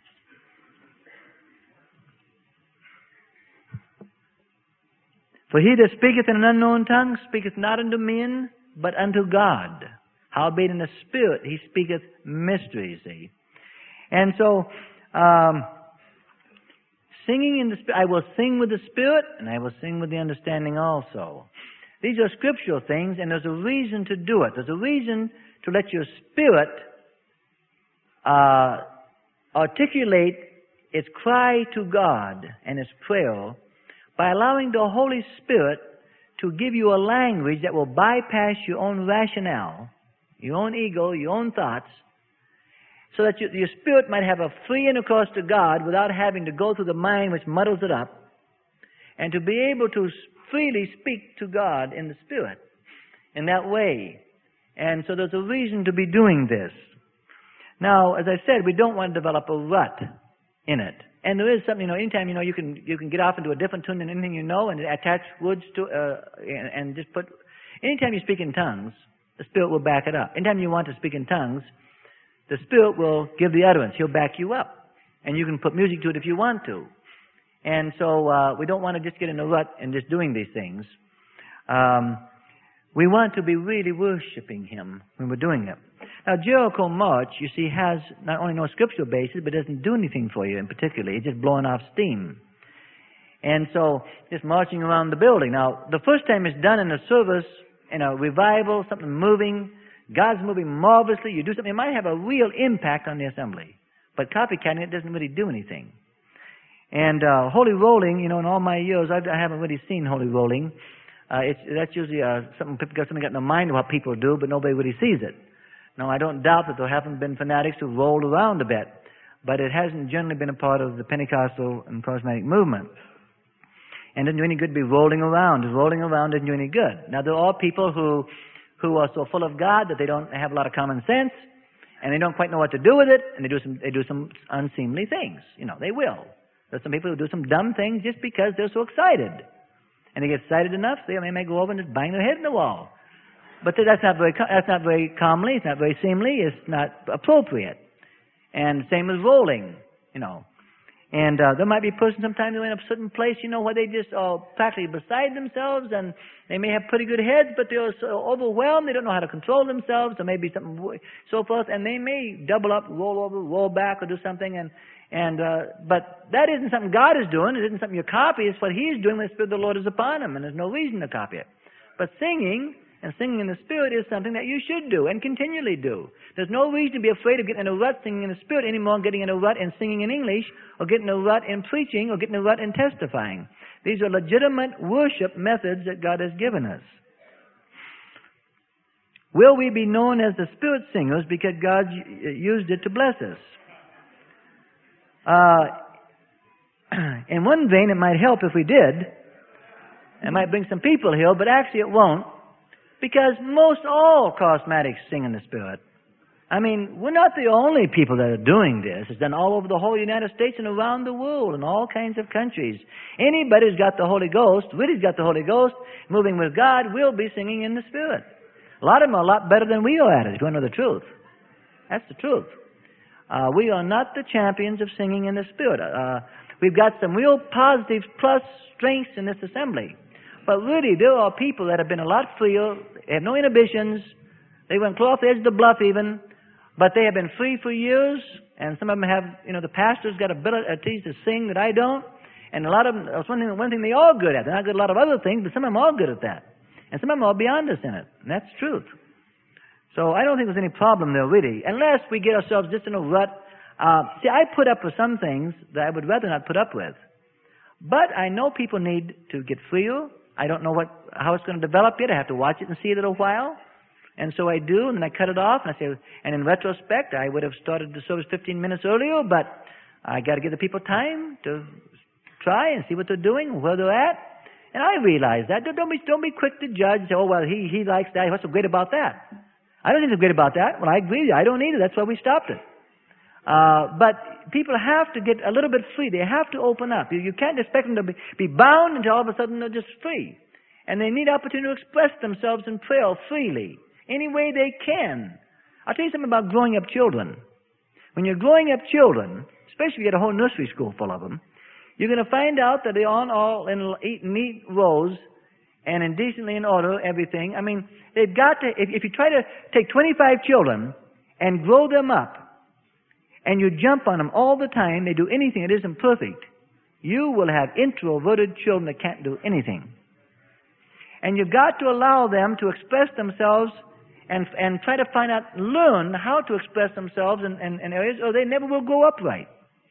[SPEAKER 1] For he that speaketh in an unknown tongue speaketh not unto men, but unto God. Howbeit in the Spirit he speaketh mysteries, see. And so, um, singing in the Spirit, I will sing with the Spirit, and I will sing with the understanding also. These are scriptural things, and there's a reason to do it. There's a reason to let your spirit uh, articulate its cry to God and its prayer by allowing the Holy Spirit to give you a language that will bypass your own rationale, your own ego, your own thoughts, so that your, your spirit might have a free intercourse to God without having to go through the mind which muddles it up, and to be able to freely speak to God in the Spirit in that way. And so there's a reason to be doing this. Now, as I said, we don't want to develop a rut in it. And there is something, you know, anytime, you know, you can you can get off into a different tune than anything you know and attach words to, uh, and, and just put, anytime you speak in tongues, the Spirit will back it up. Anytime you want to speak in tongues, the Spirit will give the utterance. He'll back you up. And you can put music to it if you want to. And so uh, we don't want to just get in a rut and just doing these things. Um, we want to be really worshiping Him when we're doing it. Now, Jericho March, you see, has not only no scriptural basis, but doesn't do anything for you in particular. It's just blowing off steam. And so, just marching around the building. Now, the first time it's done in a service, in a revival, something moving, God's moving marvelously, you do something, it might have a real impact on the assembly. But copycatting it doesn't really do anything. And uh, holy rolling, you know, in all my years, I've, I haven't really seen holy rolling. Uh, it's, that's usually uh, something people got something got in their mind of what people do, but nobody really sees it. Now, I don't doubt that there haven't been fanatics who rolled around a bit, but it hasn't generally been a part of the Pentecostal and charismatic movement. And it doesn't do any good to be rolling around. Rolling around doesn't do any good. Now, there are people who who are so full of God that they don't have a lot of common sense, and they don't quite know what to do with it, and they do some they do some unseemly things. You know, they will. There's some people who do some dumb things just because they're so excited. And they get excited enough, they may go over and just bang their head in the wall. But that's not very that's not very calmly, it's not very seemly, it's not appropriate. And same as rolling, you know. And uh, there might be a person sometimes who in a certain place, you know, where they just are practically beside themselves, and they may have pretty good heads, but they're so overwhelmed, they don't know how to control themselves, or maybe something so forth, and they may double up, roll over, roll back, or do something, and and uh, but that isn't something God is doing, it isn't something you copy, it's what He's doing when the Spirit of the Lord is upon Him, and there's no reason to copy it. But singing, and singing in the Spirit is something that you should do, and continually do. There's no reason to be afraid of getting in a rut singing in the Spirit anymore, getting in a rut in singing in English, or getting in a rut in preaching, or getting in a rut in testifying. These are legitimate worship methods that God has given us. Will we be known as the Spirit singers because God used it to bless us? Uh, in one vein, it might help if we did. It might bring some people here, but actually it won't. Because most all charismatics sing in the Spirit. I mean, we're not the only people that are doing this. It's done all over the whole United States and around the world in all kinds of countries. Anybody who's got the Holy Ghost, really's got the Holy Ghost, moving with God, will be singing in the Spirit. A lot of them are a lot better than we are at it, if you want to know the truth. That's the truth. Uh, we are not the champions of singing in the Spirit. Uh, we've got some real positive plus strengths in this assembly. But really, there are people that have been a lot freer, they have no inhibitions, they went clear off the edge of the bluff even, but they have been free for years, and some of them have, you know, the pastor's got abilities to sing that I don't, and a lot of them, that's one thing, one thing they are good at. They're not good at a lot of other things, but some of them are good at that. And some of them are beyond us in it, and that's the truth. So I don't think there's any problem there, really, unless we get ourselves just in a rut. Uh, see, I put up with some things that I would rather not put up with. But I know people need to get freer. I don't know what how it's going to develop yet. I have to watch it and see it a little while. And so I do, and then I cut it off, and I say, and in retrospect, I would have started the service fifteen minutes earlier, but I got to give the people time to try and see what they're doing, where they're at. And I realize that. Don't be, don't be quick to judge. Say, oh, well, he, he likes that. What's so great about that? I don't think it's great about that. Well, I agree. I don't either. That's why we stopped it. Uh, but people have to get a little bit free. They have to open up. You, you can't expect them to be, be bound until all of a sudden they're just free. And they need opportunity to express themselves in prayer freely, any way they can. I'll tell you something about growing up children. When you're growing up children, especially if you get a whole nursery school full of them, you're going to find out that they aren't all in neat rows and in decently in order, everything. I mean, they've got to, if, if you try to take twenty-five children and grow them up, and you jump on them all the time, they do anything that isn't perfect, you will have introverted children that can't do anything. And you've got to allow them to express themselves and and try to find out, learn how to express themselves in, in, in areas, or they never will grow up right.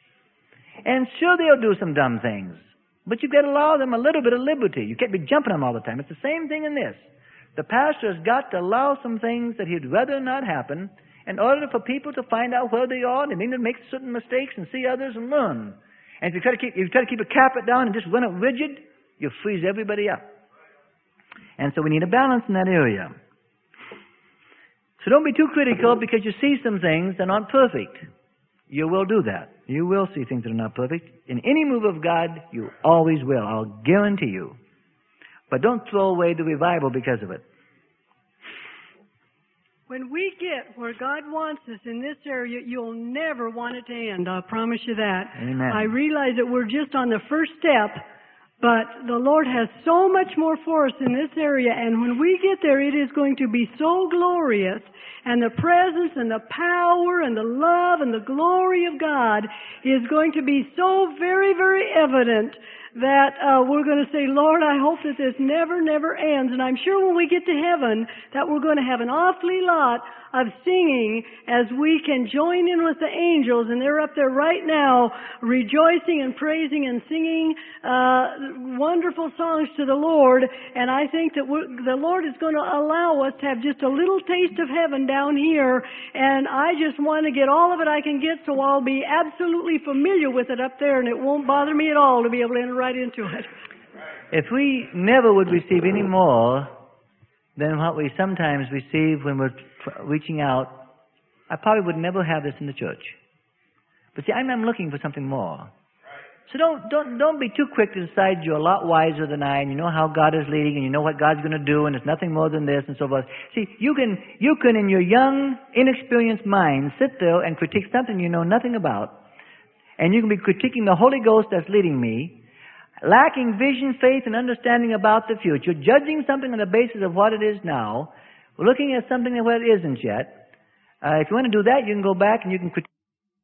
[SPEAKER 1] And sure, they'll do some dumb things, but you've got to allow them a little bit of liberty. You can't be jumping them all the time. It's the same thing in this. The pastor has got to allow some things that he'd rather not happen, in order for people to find out where they are, they need to make certain mistakes and see others and learn. And if you try to keep, if you try to keep a carpet down and just run it rigid, you freeze everybody up. And so we need a balance in that area. So don't be too critical because you see some things that aren't perfect. you will do that. You will see things that are not perfect. In any move of God, you always will. I'll guarantee you. But don't throw away the revival because of it.
[SPEAKER 2] When we get where God wants us in this area, you'll never want it to end. I'll promise you that.
[SPEAKER 1] Amen.
[SPEAKER 2] I realize that we're just on the first step, but the Lord has so much more for us in this area, and when we get there, it is going to be so glorious, and the presence and the power and the love and the glory of God is going to be so very, very evident that uh, we're going to say, Lord, I hope that this never, never ends. And I'm sure when we get to heaven that we're going to have an awfully lot of singing as we can join in with the angels, and they're up there right now rejoicing and praising and singing uh, wonderful songs to the Lord. And I think that we're, the Lord is going to allow us to have just a little taste of heaven down here, and I just want to get all of it I can get so I'll be absolutely familiar with it up there, and it won't bother me at all to be able to enter right into it.
[SPEAKER 1] If we never would receive any more than what we sometimes receive when we're reaching out, I probably would never have this in the church. But see, I'm, I'm looking for something more. So don't don't don't be too quick to decide you're a lot wiser than I, and you know how God is leading, and you know what God's going to do, and it's nothing more than this, and so forth. See, you can you can in your young, inexperienced mind sit there and critique something you know nothing about, and you can be critiquing the Holy Ghost that's leading me, lacking vision, faith, and understanding about the future, judging something on the basis of what it is now, looking at something that what it isn't yet. Uh, if you want to do that, you can go back and you can critique.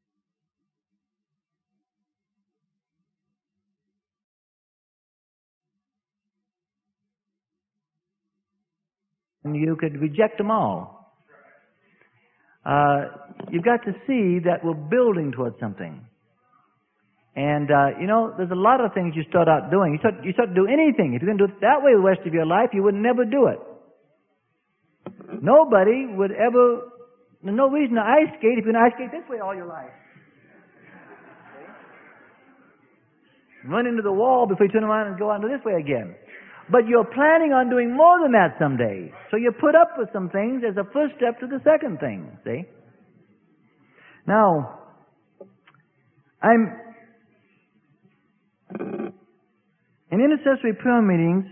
[SPEAKER 1] And you could reject them all. Uh, you've got to see that we're building towards something. And, uh, you know, there's a lot of things you start out doing. You start, you start to do anything. If you're going to do it that way the rest of your life, you would never do it. Nobody would ever, there's no reason to ice skate if you're going to ice skate this way all your life. Okay? Run into the wall before you turn around and go on to this way again. But you're planning on doing more than that someday. So you put up with some things as a first step to the second thing, see? Now, I'm, in intercessory prayer meetings,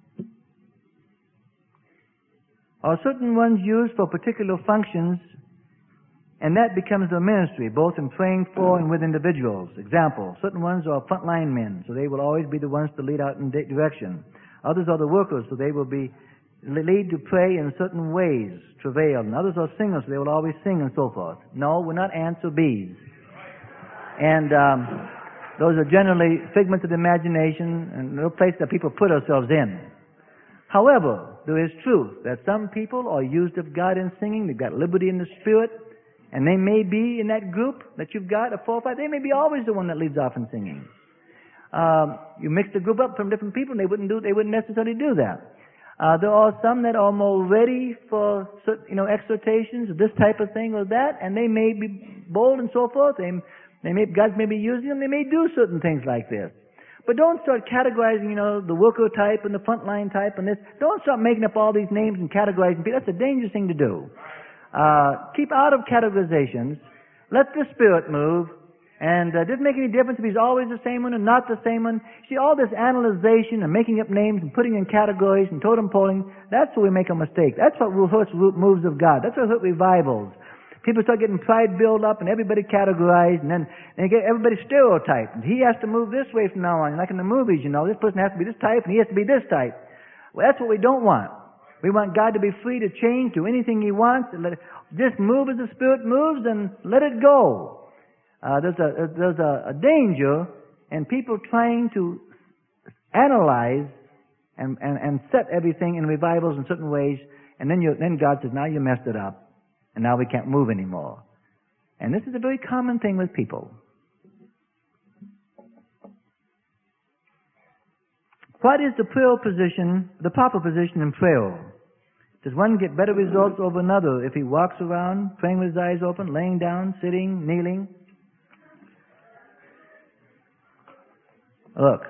[SPEAKER 1] are certain ones used for particular functions, and that becomes their ministry, both in praying for and with individuals. Example, certain ones are frontline men, so they will always be the ones to lead out in direction. Others are the workers, so they will be lead to pray in certain ways, travail. And others are singers, so they will always sing and so forth. No, we're not ants or bees. And um, those are generally figments of the imagination and no place that people put ourselves in. However, there is truth that some people are used of God in singing. They've got liberty in the Spirit, and they may be in that group that you've got, a four or five, they may be always the one that leads off in singing. Um, you mix the group up from different people, and they wouldn't do. They wouldn't necessarily do that. Uh, there are some that are more ready for, you know, exhortations, or this type of thing or that, and they may be bold and so forth. They, they may, God may be using them. They may do certain things like this. But don't start categorizing, you know, the worker type and the frontline type and this. Don't start making up all these names and categorizing people. That's a dangerous thing to do. Uh, keep out of categorizations. Let the Spirit move. And uh, it doesn't make any difference if he's always the same one or not the same one. See, all this analyzation and making up names and putting in categories and totem poling, that's where we make a mistake. That's what hurts moves of God. That's what hurts revivals. People start getting pride built up and everybody categorized, and then they get everybody stereotyped. And he has to move this way from now on. Like in the movies, you know, this person has to be this type and he has to be this type. Well, that's what we don't want. We want God to be free to change to anything He wants. And let it, just move as the Spirit moves and let it go. Uh, there's a there's a, a danger in people trying to analyze and, and, and set everything in revivals in certain ways, and then you then God says, now you messed it up, and now we can't move anymore. And this is a very common thing with people. What is the prayer position, the proper position in prayer? Does one get better results over another if he walks around praying with his eyes open, laying down, sitting, kneeling? Look,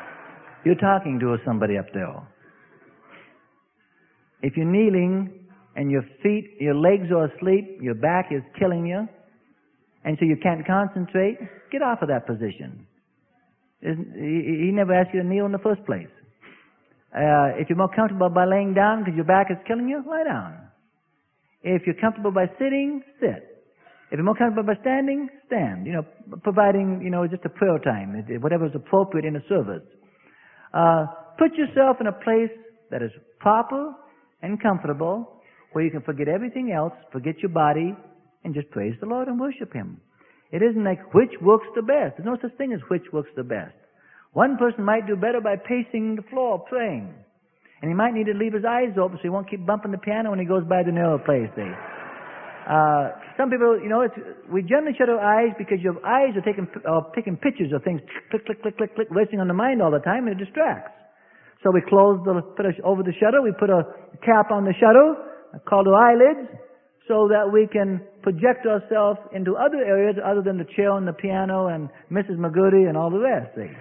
[SPEAKER 1] you're talking to somebody up there. If you're kneeling, and your feet, your legs are asleep, your back is killing you, and so you can't concentrate, get off of that position. He never asked you to kneel in the first place. Uh, if you're more comfortable by laying down because your back is killing you, lie down. If you're comfortable by sitting, sit. If you're more comfortable by standing, stand. You know, providing, you know, just a prayer time, whatever is appropriate in a service. Uh, put yourself in a place that is proper and comfortable, where you can forget everything else, forget your body, and just praise the Lord and worship Him. It isn't like which works the best. There's no such thing as which works the best. One person might do better by pacing the floor, praying. And he might need to leave his eyes open so he won't keep bumping the piano when he goes by the narrow place, see. Uh, some people, you know, it's, we generally shut our eyes because your eyes are taking, uh, taking pictures of things, click, click, click, click, click, racing on the mind all the time, and it distracts. So we close the, put a, over the shutter, we put a cap on the shutter, called our eyelids, so that we can project ourselves into other areas other than the chair and the piano and Missus Magooty and all the rest, see.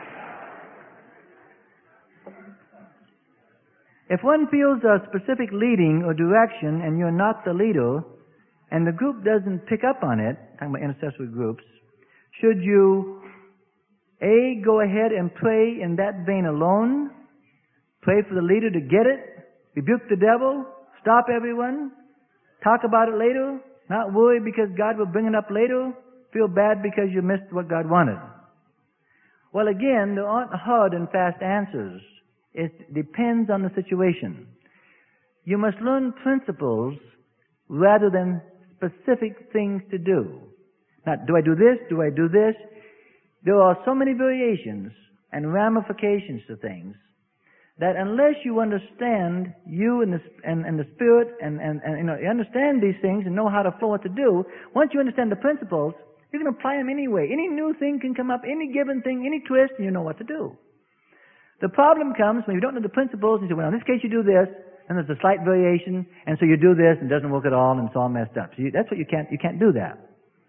[SPEAKER 1] If one feels a specific leading or direction and you're not the leader, and the group doesn't pick up on it, talking about intercessory groups, should you, A, go ahead and pray in that vein alone, pray for the leader to get it, rebuke the devil, stop everyone, talk about it later, not worry because God will bring it up later, feel bad because you missed what God wanted? Well, again, there aren't hard and fast answers. It depends on the situation. You must learn principles rather than specific things to do. Now, do I do this? Do I do this? There are so many variations and ramifications to things that unless you understand you and the, and, and the Spirit and, and, and you know, you understand these things and know how to flow what to do, once you understand the principles, you can apply them anyway. Any new thing can come up, any given thing, any twist, and you know what to do. The problem comes when you don't know the principles and you say, well, in this case you do this, and there's a slight variation, and so you do this, and it doesn't work at all, and it's all messed up. So you, that's what you can't, you can't do that.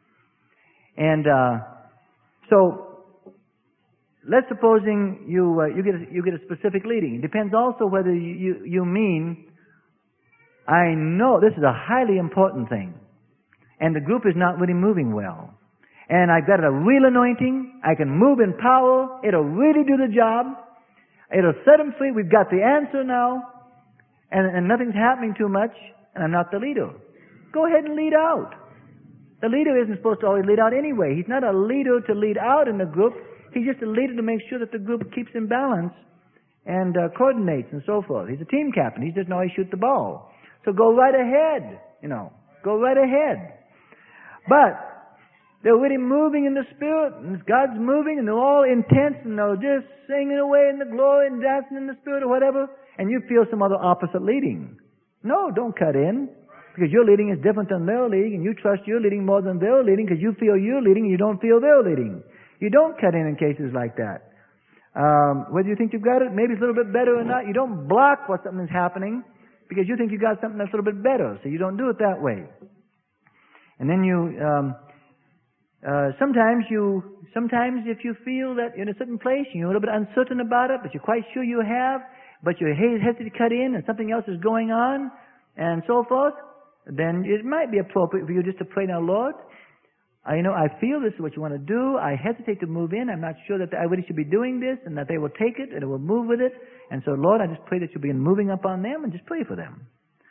[SPEAKER 1] And, uh, so, let's supposing you, uh, you get a, you get a specific leading. It depends also whether you, you, you mean, I know this is a highly important thing, and the group is not really moving well. And I've got a real anointing, I can move in power, it'll really do the job, it'll set them free, we've got the answer now, And, and nothing's happening too much, and I'm not the leader. Go ahead and lead out. The leader isn't supposed to always lead out anyway. He's not a leader to lead out in the group. He's just a leader to make sure that the group keeps in balance and uh, coordinates and so forth. He's a team captain. He doesn't always shoot the ball. So go right ahead, you know. Go right ahead. But they're really moving in the Spirit, and God's moving, and they're all intense, and they're just singing away in the glory and dancing in the Spirit or whatever, and you feel some other opposite leading. No, don't cut in, because your leading is different than their leading, and you trust your leading more than their leading, because you feel your leading and you don't feel their leading. You don't cut in in cases like that. Um, whether you think you've got it, maybe it's a little bit better or not, you don't block what something is happening, because you think you've got something that's a little bit better, so you don't do it that way. And then you, um, uh, sometimes you, sometimes if you feel that you're in a certain place, you're a little bit uncertain about it, but you're quite sure you have, but you're hesitant to cut in and something else is going on and so forth, then it might be appropriate for you just to pray, now, Lord, I you know I feel this is what you want to do. I hesitate to move in. I'm not sure that I really should be doing this and that they will take it and it will move with it. And so, Lord, I just pray that you'll begin moving upon them and just pray for them.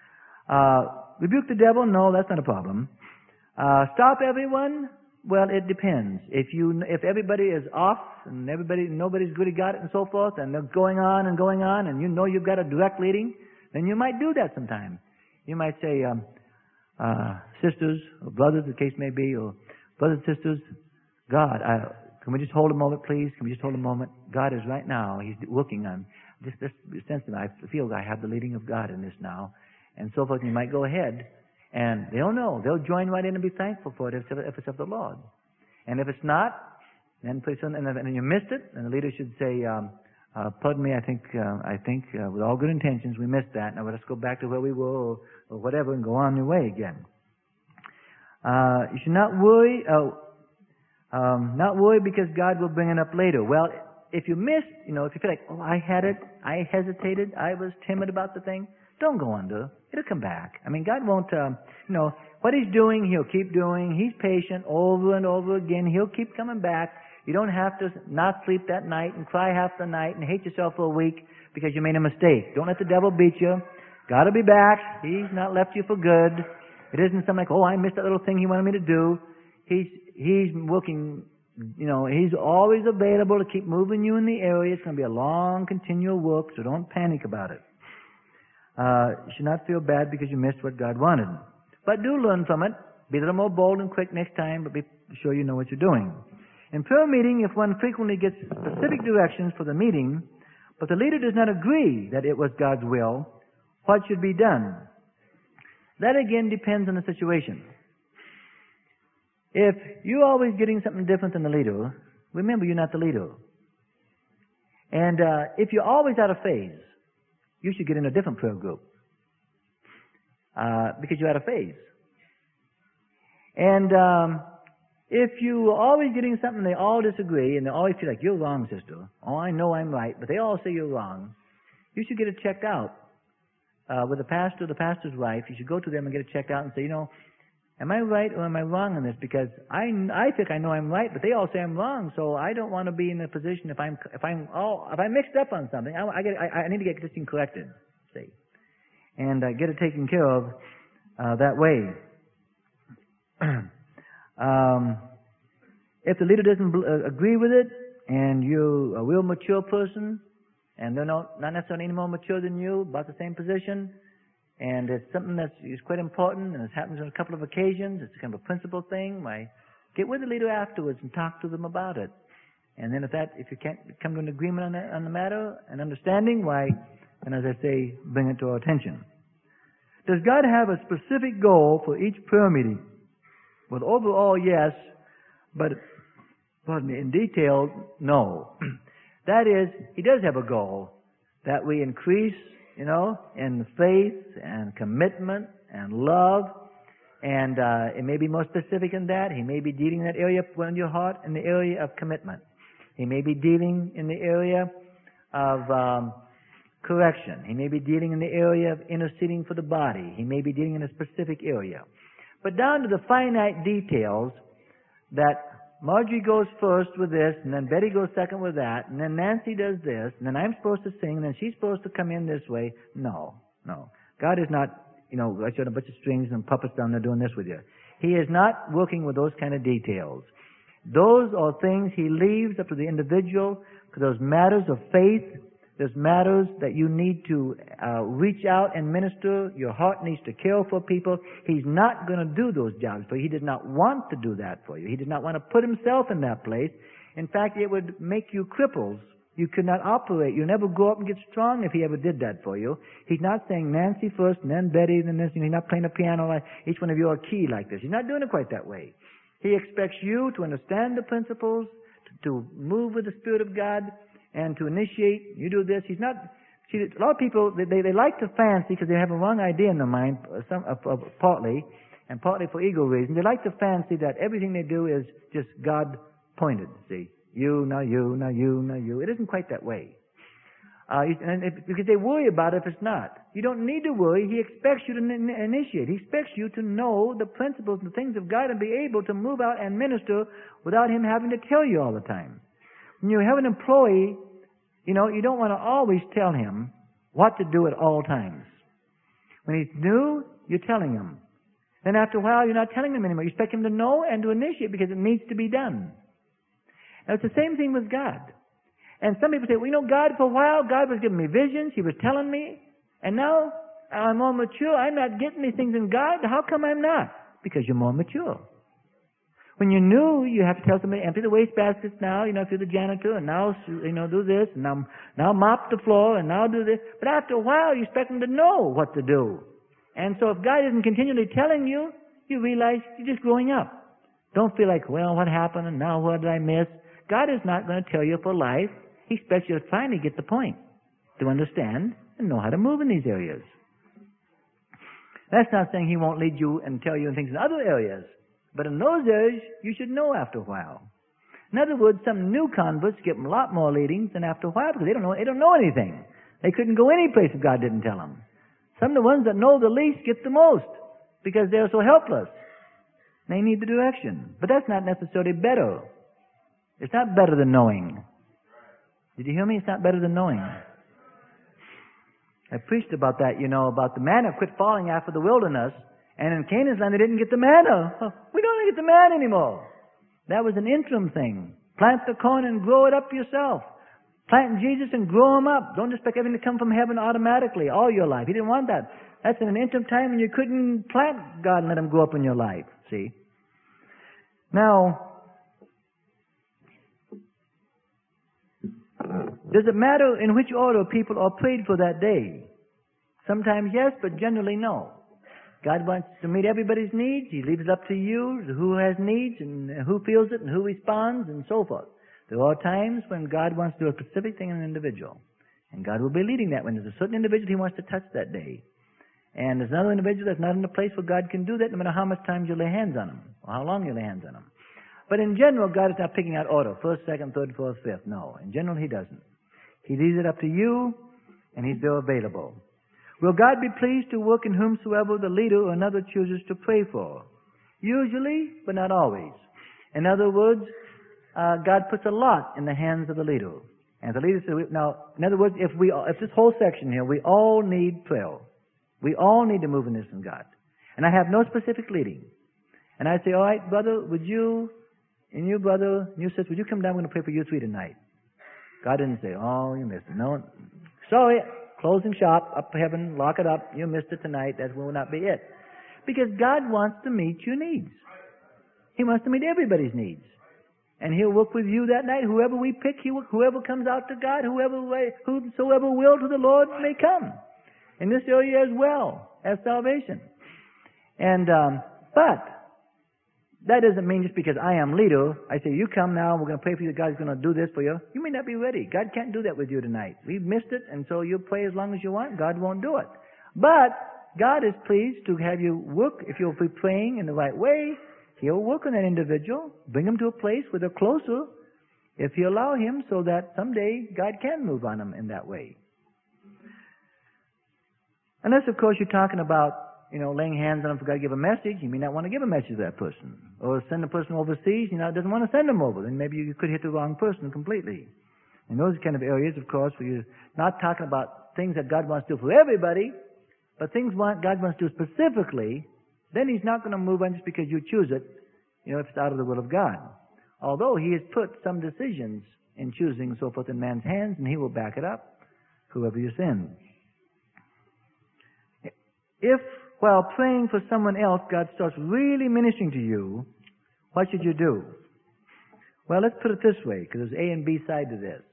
[SPEAKER 1] Uh, rebuke the devil? No, that's not a problem. Uh, stop everyone? Well, it depends. If you, if everybody is off and everybody, nobody's really got it and so forth, and they're going on and going on, and you know you've got a direct leading, then you might do that sometime. You might say, um, uh, sisters or brothers, the case may be, or brothers and sisters, God, I, can we just hold a moment, please? Can we just hold a moment? God is right now. He's working on this. This sense that I feel I have the leading of God in this now, and so forth. And you might go ahead. And they'll know. They'll join right in and be thankful for it if it's of the Lord. And if it's not, then please, and then you missed it, and the leader should say, um, uh, pardon me, I think, uh, I think, uh, with all good intentions, we missed that. Now let's go back to where we were, or, or whatever, and go on your way again. Uh, you should not worry, uh, um, not worry because God will bring it up later. Well, if you missed, you know, if you feel like, oh, I had it, I hesitated, I was timid about the thing, don't go under. It'll come back. I mean, God won't, um, you know, what He's doing, He'll keep doing. He's patient over and over again. He'll keep coming back. You don't have to not sleep that night and cry half the night and hate yourself for a week because you made a mistake. Don't let the devil beat you. God will be back. He's not left you for good. It isn't something like, oh, I missed that little thing He wanted me to do. He's, He's working, you know, He's always available to keep moving you in the area. It's going to be a long, continual work, so don't panic about it. Uh, you should not feel bad because you missed what God wanted. But do learn from it. Be a little more bold and quick next time, but be sure you know what you're doing. In prayer meeting, if one frequently gets specific directions for the meeting, but the leader does not agree that it was God's will, what should be done? That again depends on the situation. If you're always getting something different than the leader, remember you're not the leader. And uh, if you're always out of phase, you should get in a different prayer group. Uh, because you're out of phase. And um, if you are always getting something they all disagree, and they always feel like, you're wrong, sister. Oh, I know I'm right, but they all say you're wrong. You should get it checked out. Uh, with the pastor, the pastor's wife, you should go to them and get it checked out and say, you know, am I right or am I wrong in this? Because I, I think I know I'm right, but they all say I'm wrong, so I don't want to be in a position if I'm if I'm oh if I'm mixed up on something, I, I get I, I need to get this thing corrected, see, and uh, get it taken care of uh, that way. um, if the leader doesn't uh, agree with it, and you're a real mature person, and they're not not necessarily any more mature than you, about the same position. And it's something that's is quite important, and it happens on a couple of occasions. It's kind of a principal thing. Why, get with the leader afterwards and talk to them about it. And then if that, if you can't come to an agreement on, that, on the matter, an understanding, why, then as I say, bring it to our attention. Does God have a specific goal for each prayer meeting? Well, overall, yes, but, but in detail, no. That is, He does have a goal that we increase, you know, in faith and commitment and love. And uh, it may be more specific in that. He may be dealing in that area in your heart, in the area of commitment. He may be dealing in the area of um, correction. He may be dealing in the area of interceding for the body. He may be dealing in a specific area. But down to the finite details that Marjorie goes first with this, and then Betty goes second with that, and then Nancy does this, and then I'm supposed to sing, and then she's supposed to come in this way. No, no. God is not, you know, like a bunch of strings and puppets down there doing this with you. He is not working with those kind of details. Those are things He leaves up to the individual, because those matters of faith, those matters that you need to uh, reach out and minister. Your heart needs to care for people. He's not going to do those jobs for you. He did not want to do that for you. He did not want to put Himself in that place. In fact, it would make you cripples. You could not operate. You never grow up and get strong if He ever did that for you. He's not saying Nancy first and then Betty and then this. He's not playing a piano like each one of you are a key like this. He's not doing it quite that way. He expects you to understand the principles, to, to move with the Spirit of God, and to initiate. You do this. He's not. See, a lot of people they they, they like to fancy because they have a wrong idea in their mind, uh, some uh, uh, partly, and partly for ego reasons. They like to fancy that everything they do is just God pointed. See, you now you now you now you. It isn't quite that way. Uh, and if, because they worry about it if it's not. You don't need to worry. He expects you to n- initiate. He expects you to know the principles and the things of God and be able to move out and minister without Him having to tell you all the time. When you have an employee, you know, you don't want to always tell him what to do at all times. When he's new, you're telling him. Then after a while, you're not telling him anymore. You expect him to know and to initiate because it needs to be done. Now, it's the same thing with God. And some people say, well, you know, God, for a while, God was giving me visions. He was telling me. And now I'm more mature. I'm not getting these things in God. How come I'm not? Because you're more mature. When you're new, you have to tell somebody, empty the wastebaskets now, you know, if you're the janitor, and now, you know, do this, and now, now mop the floor, and now do this. But after a while, you expect them to know what to do. And so if God isn't continually telling you, you realize you're just growing up. Don't feel like, well, what happened, and now what did I miss? God is not going to tell you for life. He expects you to finally get the point, to understand and know how to move in these areas. That's not saying He won't lead you and tell you things in other areas. But in those areas, you should know after a while. In other words, some new converts get a lot more leadings than after a while because they don't know, they don't know anything. They couldn't go any place if God didn't tell them. Some of the ones that know the least get the most because they're so helpless. They need the direction. But that's not necessarily better. It's not better than knowing. Did you hear me? It's not better than knowing. I preached about that, you know, about the manna quit falling after the wilderness, and in Canaan's land they didn't get the manna. Oh, we don't get the manna anymore. That was an interim thing. Plant the corn and grow it up yourself. Plant Jesus and grow him up. Don't expect everything to come from heaven automatically all your life. He didn't want that. That's in an interim time when you couldn't plant God and let him grow up in your life. See? Now, does it matter in which order people are prayed for that day? Sometimes yes, but generally no. God wants to meet everybody's needs. He leaves it up to you who has needs and who feels it and who responds and so forth. There are times when God wants to do a specific thing in an individual. And God will be leading that when there's a certain individual He wants to touch that day. And there's another individual that's not in a place where God can do that no matter how much time you lay hands on him or how long you lay hands on him. But in general, God is not picking out order. First, second, third, fourth, fifth. No. In general, He doesn't. He leaves it up to you and He's still available. Will God be pleased to work in whomsoever the leader or another chooses to pray for? Usually, but not always. In other words, uh, God puts a lot in the hands of the leader. And the leader says, now, in other words, if we, if this whole section here, we all need prayer. We all need to move in this from God. And I have no specific leading. And I say, all right, brother, would you, and you, brother, and you sister, would you come down? I'm going to pray for you three tonight. God didn't say, oh, you missed it. No, sorry, closing shop, up to heaven, lock it up. You missed it tonight. That will not be it. Because God wants to meet your needs. He wants to meet everybody's needs. And He'll work with you that night. Whoever we pick, he will, whoever comes out to God, whoever whosoever will to the Lord may come. In this area as well as salvation. And um, but that doesn't mean just because I am leader, I say, you come now, we're going to pray for you, God's going to do this for you. You may not be ready. God can't do that with you tonight. We've missed it, and so you pray as long as you want. God won't do it. But God is pleased to have you work, if you'll be praying in the right way, He'll work on that individual, bring them to a place where they're closer, if you allow Him, so that someday God can move on them in that way. Unless, of course, you're talking about, you know, laying hands on them for God to give a message. You may not want to give a message to that person. Or send a person overseas, you know, doesn't want to send them over. Then maybe you could hit the wrong person completely. In those kind of areas, of course, where you're not talking about things that God wants to do for everybody, but things want, God wants to do specifically, then He's not going to move on just because you choose it, you know, if it's out of the will of God. Although He has put some decisions in choosing and so forth in man's hands, and He will back it up, whoever you send. If, while praying for someone else, God starts really ministering to you, what should you do? Well, let's put it this way, because there's A and B side to this.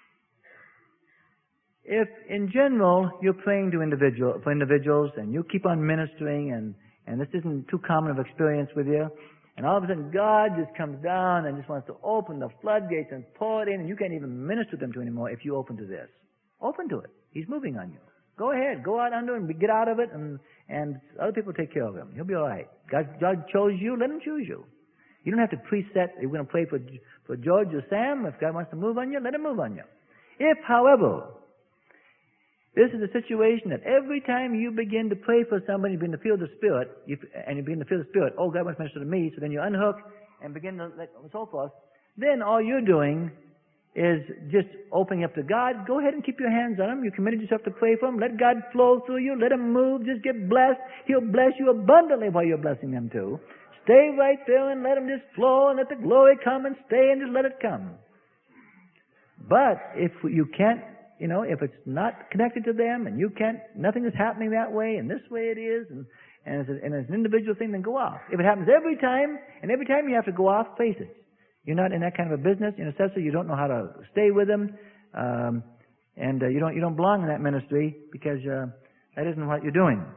[SPEAKER 1] If, in general, you're praying to individual, for individuals, and you keep on ministering, and, and this isn't too common of experience with you, and all of a sudden God just comes down and just wants to open the floodgates and pour it in, and you can't even minister them to anymore if you open to this. Open to it. He's moving on you. Go ahead. Go out under and get out of it, and, and other people take care of him. He'll be all right. God, God chose you. Let Him choose you. You don't have to preset, you're going to pray for, for George or Sam. If God wants to move on you, let Him move on you. If, however, this is a situation that every time you begin to pray for somebody, you begin to feel the Spirit, you, and you begin to feel the Spirit, oh, God wants to minister to me, so then you unhook and begin to let, and so forth, then all you're doing is just opening up to God. Go ahead and keep your hands on Him. You committed yourself to pray for Him. Let God flow through you. Let Him move. Just get blessed. He'll bless you abundantly while you're blessing them too. Stay right there and let Him just flow and let the glory come and stay and just let it come. But if you can't, you know, if it's not connected to them and you can't, nothing is happening that way and this way it is and, and, it's, a, and it's an individual thing, then go off. If it happens every time and every time you have to go off, face it. You're not in that kind of a business. You're an assessor. You don't know how to stay with them, um, and uh, you don't you don't belong in that ministry because uh, that isn't what you're doing.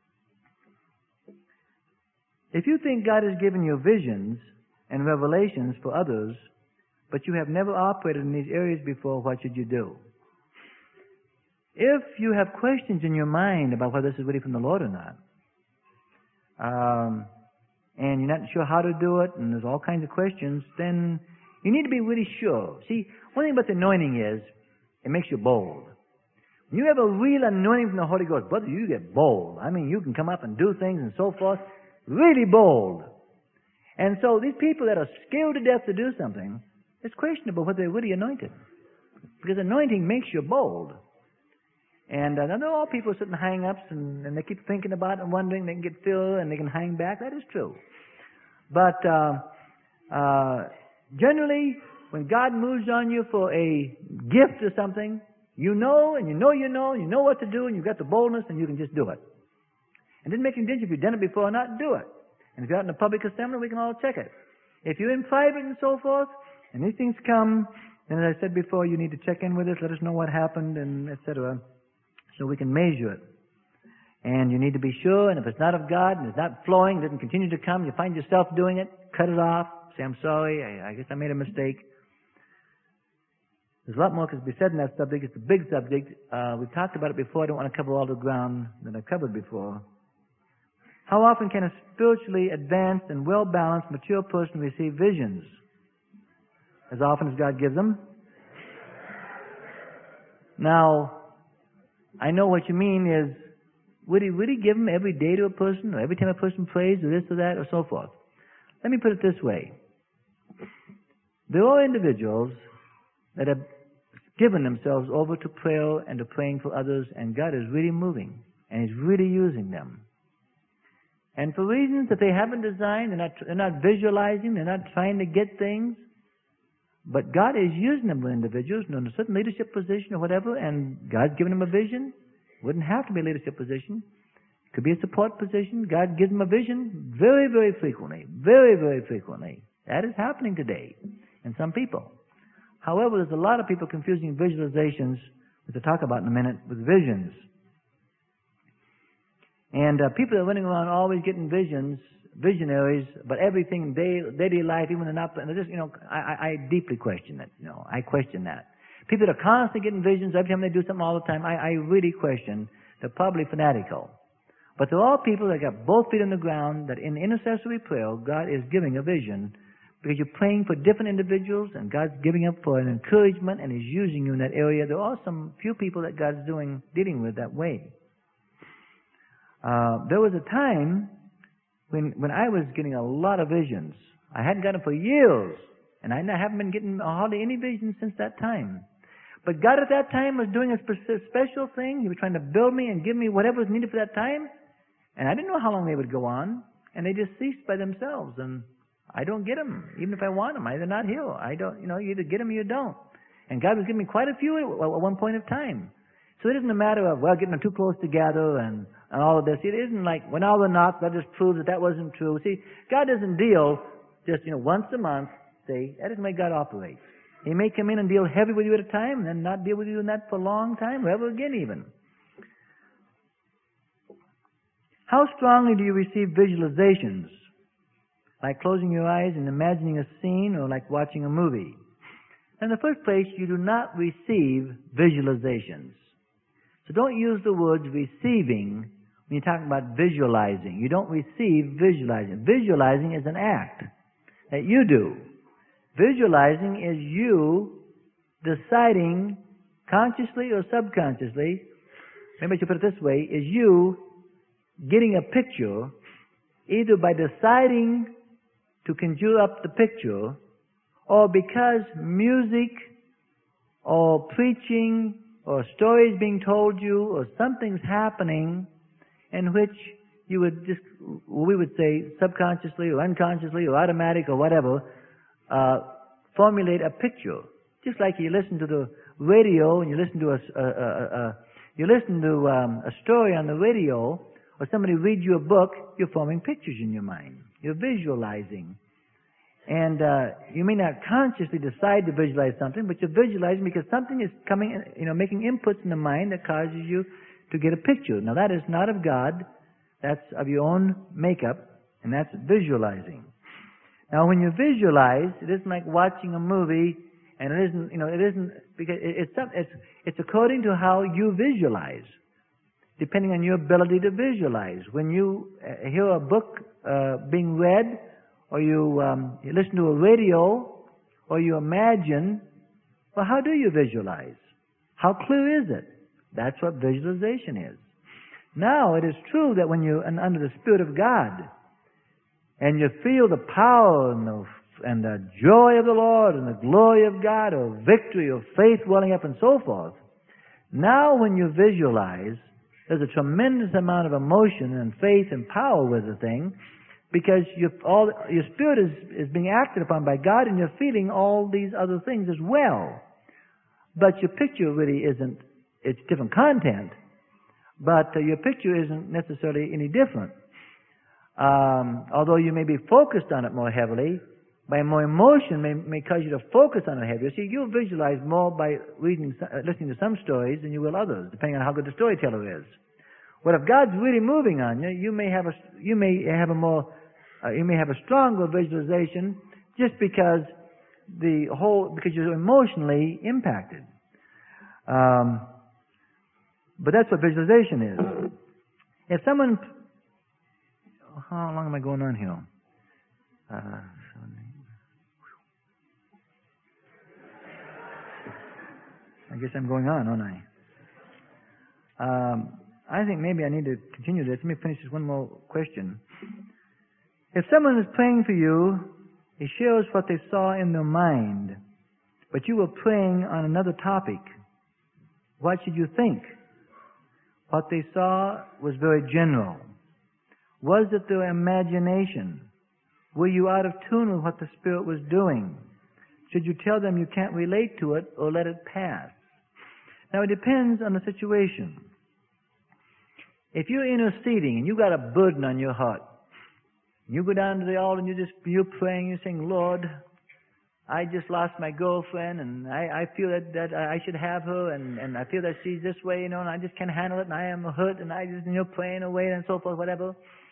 [SPEAKER 1] If you think God has given you visions and revelations for others, but you have never operated in these areas before, what should you do? If you have questions in your mind about whether this is really from the Lord or not, um, and you're not sure how to do it, and there's all kinds of questions, then you need to be really sure. See, one thing about the anointing is, it makes you bold. You have a real anointing from the Holy Ghost. Brother, you get bold. I mean, you can come up and do things and so forth. Really bold. And so these people that are scared to death to do something, it's questionable whether they're really anointed. Because anointing makes you bold. And uh, now they're all people sitting in hang-ups and, and they keep thinking about it and wondering they can get filled and they can hang back. That is true. But uh, uh, generally, when God moves on you for a gift or something, you know and you know you know, you know what to do and you've got the boldness and you can just do it. And it doesn't make any difference if you've done it before or not, do it. And if you're out in a public assembly, we can all check it. If you're in private and so forth, and these things come, then as I said before, you need to check in with us, let us know what happened, and et cetera, so we can measure it. And you need to be sure, and if it's not of God, and it's not flowing, it doesn't continue to come, you find yourself doing it, cut it off, say, I'm sorry, I, I guess I made a mistake. There's a lot more that can be said in that subject. It's a big subject. Uh, we've talked about it before. I don't want to cover all the ground that I've covered before. How often can a spiritually advanced and well-balanced, mature person receive visions? As often as God gives them. Now, I know what you mean is, would He really give them every day to a person, or every time a person prays, or this or that, or so forth? Let me put it this way. There are individuals that have given themselves over to prayer and to praying for others, and God is really moving, and He's really using them. And for reasons that they haven't designed, they're not, they're not visualizing, they're not trying to get things, but God is using them with individuals in a certain leadership position or whatever, and God's given them a vision. Wouldn't have to be a leadership position. It could be a support position. God gives them a vision very, very frequently. Very, very frequently. That is happening today in some people. However, there's a lot of people confusing visualizations, which I'll talk about in a minute, with visions. And uh, people are running around always getting visions, visionaries, but everything in day, daily life, even when they're not, and they're just, you know, I, I deeply question it. You know, I question that. People that are constantly getting visions every time they do something all the time, I, I really question. They're probably fanatical. But there are people that got both feet on the ground, that in intercessory prayer, God is giving a vision, because you're praying for different individuals, and God's giving up for an encouragement, and He's using you in that area. There are some few people that God's doing, dealing with that way. Uh, there was a time when when I was getting a lot of visions. I hadn't gotten them for years, and I haven't been getting hardly any visions since that time. But God at that time was doing a special thing. He was trying to build me and give me whatever was needed for that time, and I didn't know how long they would go on, and they just ceased by themselves, and I don't get them, even if I want them. They're not here. I don't, you know, you either get them or you don't. And God was giving me quite a few at one point of time. So it isn't a matter of, well, getting them too close together and, and all of this. It isn't like, when all the knots, that just proves that that wasn't true. See, God doesn't deal just, you know, once a month. See, that isn't the way God operates. He may come in and deal heavy with you at a time and then not deal with you in that for a long time, or ever again even. How strongly do you receive visualizations? Like closing your eyes and imagining a scene, or like watching a movie? In the first place, you do not receive visualizations. So don't use the words receiving when you're talking about visualizing. You don't receive visualizing. Visualizing is an act that you do. Visualizing is you deciding consciously or subconsciously, maybe I should put it this way, is you getting a picture either by deciding to conjure up the picture, or because music or preaching or stories being told you or something's happening in which you would just, we would say subconsciously or unconsciously or automatic or whatever, uh, formulate a picture. Just like you listen to the radio and you listen to a, a, a, a you listen to um, a story on the radio, or somebody reads you a book, you're forming pictures in your mind. You're visualizing. And uh, you may not consciously decide to visualize something, but you're visualizing because something is coming, you know, making inputs in the mind that causes you to get a picture. Now that is not of God. That's of your own makeup, and that's visualizing. Now when you visualize, it isn't like watching a movie, and it isn't, you know, it isn't, because it's, it's, it's according to how you visualize, depending on your ability to visualize. When you hear a book uh, being read, or you, um, you listen to a radio, or you imagine, well, how do you visualize? How clear is it? That's what visualization is. Now, it is true that when you're under the Spirit of God, and you feel the power and the, and the joy of the Lord and the glory of God, or victory, or faith welling up and so forth, now when you visualize, there's a tremendous amount of emotion and faith and power with the thing, because you, all, your spirit is, is being acted upon by God, and you're feeling all these other things as well. But your picture really isn't, it's different content, but uh, your picture isn't necessarily any different. Um, although you may be focused on it more heavily, by more emotion may, may cause you to focus on it heavier. See, you'll visualize more by reading, uh, listening to some stories than you will others, depending on how good the storyteller is. Well, if God's really moving on you, you may have a, you may have a more, uh, you may have a stronger visualization just because the whole, because you're emotionally impacted. Um, but that's what visualization is. If someone, how long am I going on here? Uh, I guess I'm going on, aren't I? Um, I think maybe I need to continue this. Let me finish this one more question. If someone is praying for you, it shows what they saw in their mind, but you were praying on another topic. What should you think? What they saw was very general. Was it their imagination? Were you out of tune with what the Spirit was doing? Should you tell them you can't relate to it or let it pass? Now, it depends on the situation. If you're interceding and you've got a burden on your heart, you go down to the altar and you just, you're praying, you're saying, Lord, I just lost my girlfriend and I, I feel that, that I should have her and, and I feel that she's this way, you know, and I just can't handle it and I am hurt and I just, you know, praying away and so forth, whatever.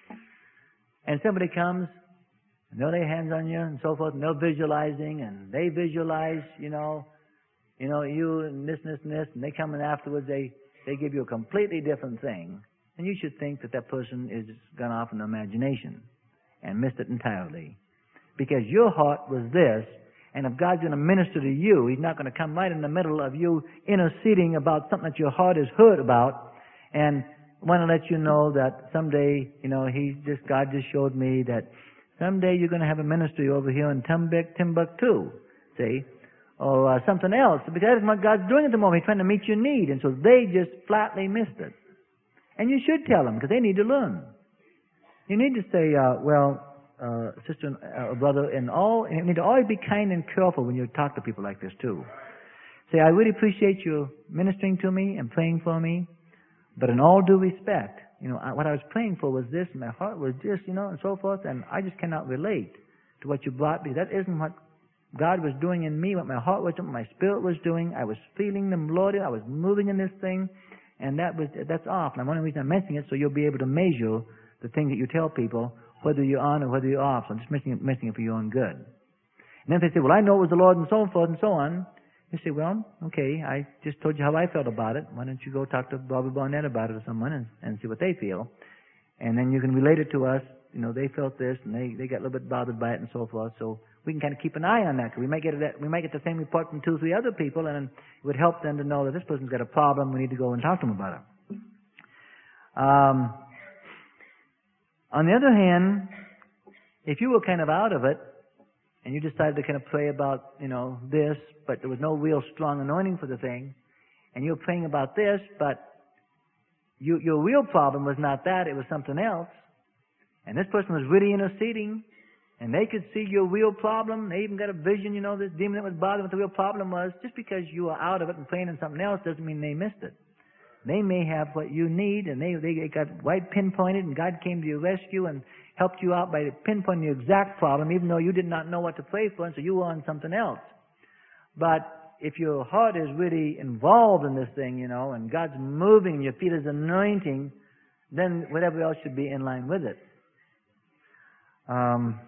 [SPEAKER 1] And somebody comes and they'll lay hands on you and so forth and they're visualizing and they visualize, you know, you know, you and this and this and this, and they come in afterwards, they, they give you a completely different thing. And you should think that that person is gone off in imagination and missed it entirely. Because your heart was this, and if God's going to minister to you, He's not going to come right in the middle of you interceding about something that your heart is hurt about, and want to let you know that someday, you know, He just, God just showed me that someday you're going to have a ministry over here in Timbuktu, see? Or uh, something else, because that is what God's doing at the moment. He's trying to meet your need, and so they just flatly missed it. And you should tell them, because they need to learn. You need to say, uh, well, uh, sister or uh, brother, in all, you need to always be kind and careful when you talk to people like this too. Say, I really appreciate you ministering to me and praying for me, but in all due respect, you know, I, what I was praying for was this, and my heart was this, you know, and so forth, and I just cannot relate to what you brought me. That isn't what God was doing in me, what my heart was doing, what my spirit was doing. I was feeling them, Lord. I was moving in this thing, and that was that's off. And one reason I'm mentioning it, so you'll be able to measure the thing that you tell people, whether you're on or whether you're off. So I'm just mentioning it, mentioning it for your own good. And then if they say, well, I know it was the Lord, and so forth and so on, you say, well, okay, I just told you how I felt about it. Why don't you go talk to Bobby Barnett about it or someone and, and see what they feel. And then you can relate it to us. You know, they felt this, and they, they got a little bit bothered by it and so forth. So we can kind of keep an eye on that, because we might get it, we might get the same report from two or three other people, and it would help them to know that this person's got a problem. We need to go and talk to them about it. Um, on the other hand, if you were kind of out of it, and you decided to kind of pray about, you know, this, but there was no real strong anointing for the thing, and you were praying about this, but you, your real problem was not that, it was something else, and this person was really interceding, and they could see your real problem. They even got a vision, you know, this demon that was bothering what the real problem was. Just because you were out of it and praying on something else doesn't mean they missed it. They may have what you need, and they, they got right pinpointed, and God came to your rescue and helped you out by pinpointing the exact problem, even though you did not know what to pray for, and so you were on something else. But if your heart is really involved in this thing, you know, and God's moving, your feet is anointing, then whatever else should be in line with it. Um...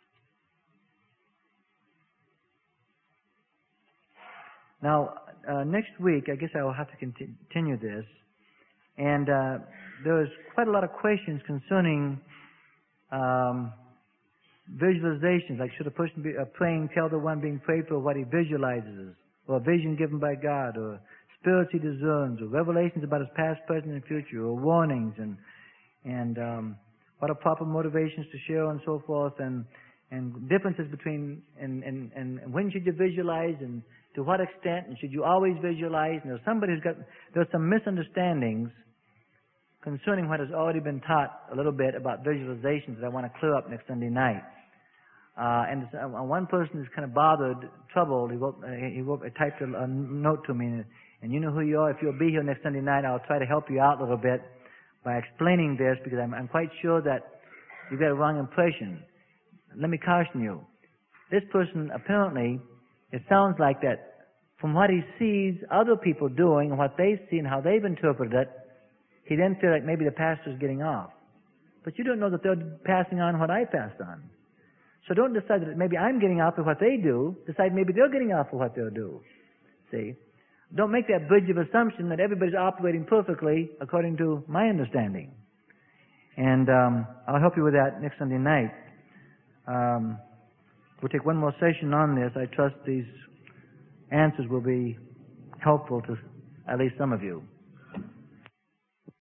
[SPEAKER 1] Now, uh, next week, I guess I will have to continue this. And uh, there's quite a lot of questions concerning um, visualizations. Like, should a person be uh, praying tell the one being prayed for what he visualizes? Or a vision given by God? Or spirits he discerns, or revelations about his past, present, and future, or warnings, and and um, what are proper motivations to share, and so forth, and and differences between and, and and when should you visualize, and to what extent, and should you always visualize? And there's somebody who's got there's some misunderstandings concerning what has already been taught a little bit about visualizations that I want to clear up next Sunday night. Uh, and uh, one person is kind of bothered, troubled. He wrote, uh, he wrote, uh, typed a, a note to me, and, and you know who you are. If you'll be here next Sunday night, I'll try to help you out a little bit by explaining this, because I'm, I'm quite sure that you got a wrong impression. Let me caution you. This person apparently, it sounds like that from what he sees other people doing and what they see and how they've interpreted it, he then feels like maybe the pastor's getting off. But you don't know that they're passing on what I passed on. So don't decide that maybe I'm getting off of what they do. Decide maybe they're getting off of what they'll do. See? Don't make that bridge of assumption that everybody's operating perfectly according to my understanding. And um, I'll help you with that next Sunday night. Um, we'll take one more session on this. I trust these answers will be helpful to at least some of you.